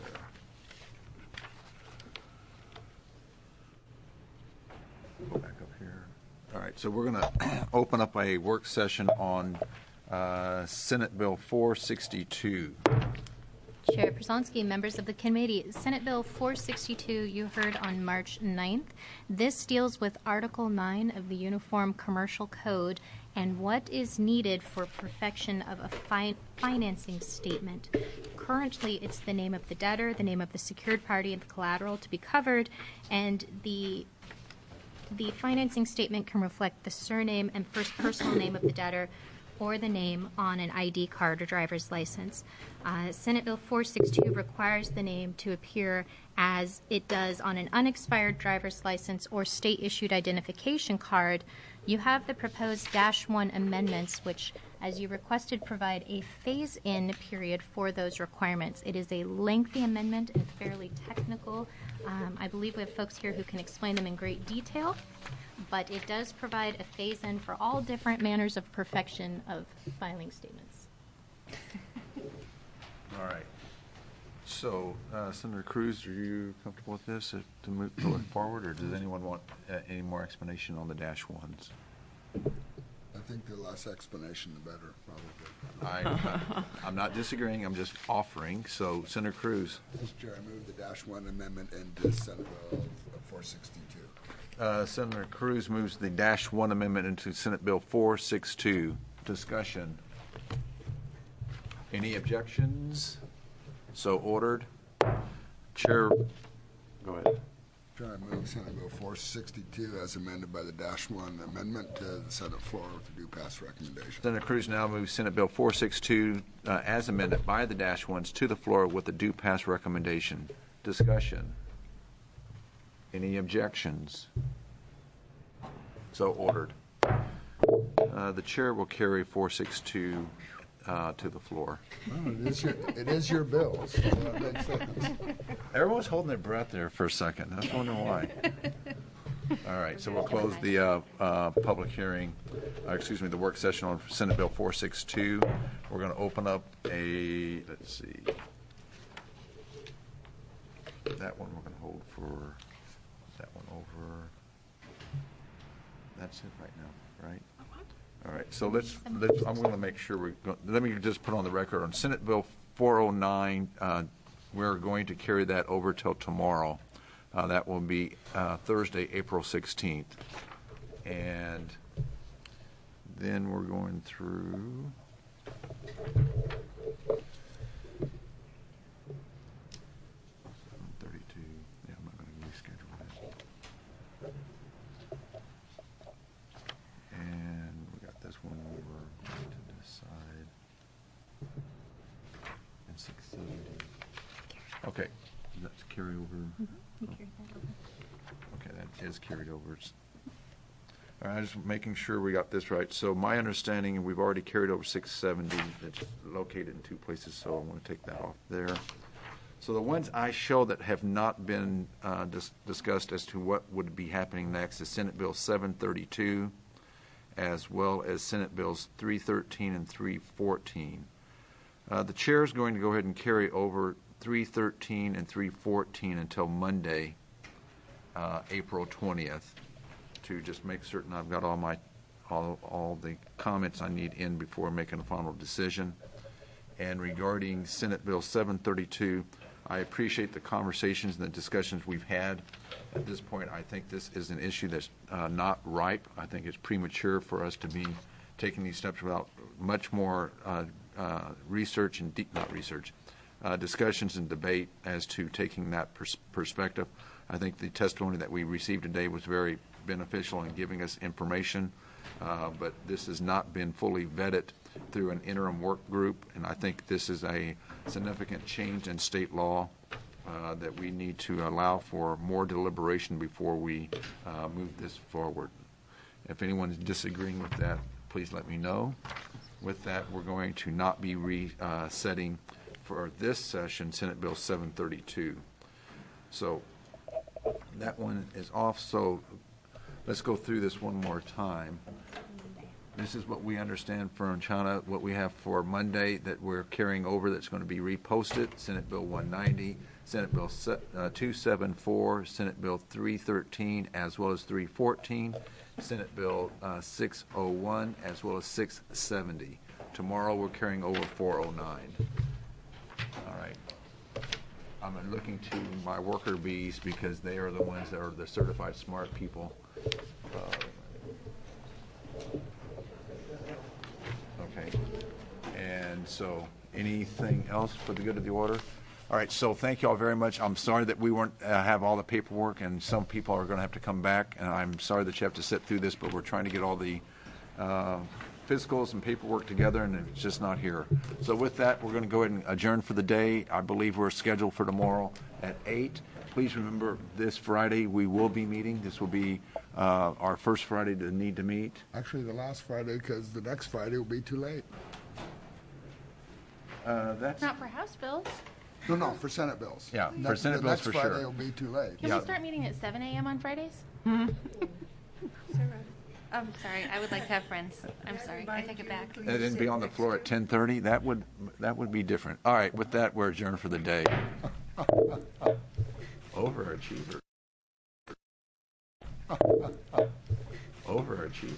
Speaker 1: Go back up here. All right, so we're going to open up a work session on uh, Senate Bill four sixty-two.
Speaker 2: Chair Przonski, members of the committee, Senate Bill four sixty-two you heard on March ninth. This deals with Article nine of the Uniform Commercial Code and what is needed for perfection of a fi- financing statement. Currently, it's the name of the debtor, the name of the secured party, and the collateral to be covered, and the the financing statement can reflect the surname and first personal name of the debtor or the name on an I D card or driver's license. Uh, Senate Bill four sixty-two requires the name to appear as it does on an unexpired driver's license or state-issued identification card. You have the proposed Dash one amendments, which, as you requested, provide a phase-in period for those requirements. It is a lengthy amendment and fairly technical. Um, I believe we have folks here who can explain them in great detail, but it does provide a phase-in for all different manners of perfection of filing statements.
Speaker 1: All right. So, uh, Senator Cruz, are you comfortable with this uh, to move going forward, or does anyone want uh, any more explanation on the dash ones?
Speaker 7: I think the less explanation, the better, probably.
Speaker 1: I, I'm not disagreeing. I'm just offering. So, Senator Cruz.
Speaker 7: Mister Chair, I move the dash one amendment into Senate Bill four sixty-two.
Speaker 1: Uh, Senator Cruz moves the dash one amendment into Senate Bill four sixty-two. Discussion. Any objections? So ordered. Chair, go ahead.
Speaker 7: Chair, I move Senate Bill four sixty-two as amended by the dash one amendment to the Senate floor with a due pass recommendation.
Speaker 1: Senator Cruz now moves Senate Bill four sixty-two uh, as amended by the dash ones to the floor with a due pass recommendation. Discussion. Any objections? So ordered. Uh, the chair will carry four sixty-two uh, to the floor.
Speaker 7: Oh, it, is your, it is your bill, so that makes sense.
Speaker 1: Everyone's holding their breath there for a second. I was wondering why. All right, so we'll close the uh, uh, public hearing, uh, excuse me, the work session on Senate Bill four sixty-two. We're going to open up a, let's see, that one we're going to hold for that one over. That's it right now, right? All right, so let's, let's I'm going to make sure we go, let me just put on the record on Senate Bill four oh nine, uh, we're going to carry that over till tomorrow. Uh, that will be uh, Thursday, April sixteenth. And then we're going through thirty-two. Yeah, I'm not going to reschedule that. And we got this one we were going to decide. And six seventy. Okay, that's carry over.
Speaker 2: Mm-hmm. Carry that over.
Speaker 1: Okay, that is carried over. All right, just making sure we got this right. So my understanding, we've already carried over six seventy. It's located in two places, so I want to take that off there. So the ones I show that have not been uh, dis discussed as to what would be happening next is Senate Bill seven thirty-two, as well as Senate Bills three thirteen and three fourteen. Uh, the chair is going to go ahead and carry over three thirteen and three fourteen until Monday, uh, April twentieth, to just make certain I've got all my all, all the comments I need in before making a final decision. And regarding Senate Bill seven thirty-two, I appreciate the conversations and the discussions we've had. At this point, I think this is an issue that's uh, not ripe. I think it's premature for us to be taking these steps without much more uh, uh, research and deep, not research, uh, discussions and debate as to taking that pers perspective. I think the testimony that we received today was very beneficial in giving us information, uh, but this has not been fully vetted through an interim work group, and I think this is a significant change in state law uh, that we need to allow for more deliberation before we uh, move this forward. If anyone's disagreeing with that, please let me know. With that, we're going to not be resetting for this session Senate Bill seven thirty-two. So that one is off. So let's go through this one more time. This is what we understand from China, what we have for Monday that we're carrying over that's going to be reposted. Senate Bill one ninety, Senate Bill two seventy-four, Senate Bill three thirteen, as well as three fourteen, Senate Bill uh, six oh one, as well as six seventy. Tomorrow we're carrying over four oh nine. All right. I'm looking to my worker bees because they are the ones that are the certified smart people. Uh, Okay, and so anything else for the good of the order? All right, so thank you all very much. I'm sorry that we weren't uh, have all the paperwork, and some people are going to have to come back, and I'm sorry that you have to sit through this, but we're trying to get all the uh, physicals and paperwork together, and it's just not here. So with that, we're going to go ahead and adjourn for the day. I believe we're scheduled for tomorrow at eight. Please remember, this Friday we will be meeting. This will be uh, our first Friday to need to meet.
Speaker 7: Actually, the last Friday, because the next Friday will be too late.
Speaker 1: Uh, that's
Speaker 8: Not for House bills.
Speaker 7: No, no, for Senate bills.
Speaker 1: Yeah,
Speaker 7: Ne
Speaker 1: for Senate
Speaker 7: the
Speaker 1: bills for
Speaker 7: next Friday
Speaker 1: sure.
Speaker 7: will be too late.
Speaker 8: Can
Speaker 1: Yeah.
Speaker 8: we start meeting at seven A M on Fridays? I'm sorry. I would like to have friends. I'm sorry. I take it back.
Speaker 1: And then be on the floor at ten thirty. That would that would be different. All right. With that, we're adjourned for the day. Overachiever. Overachiever.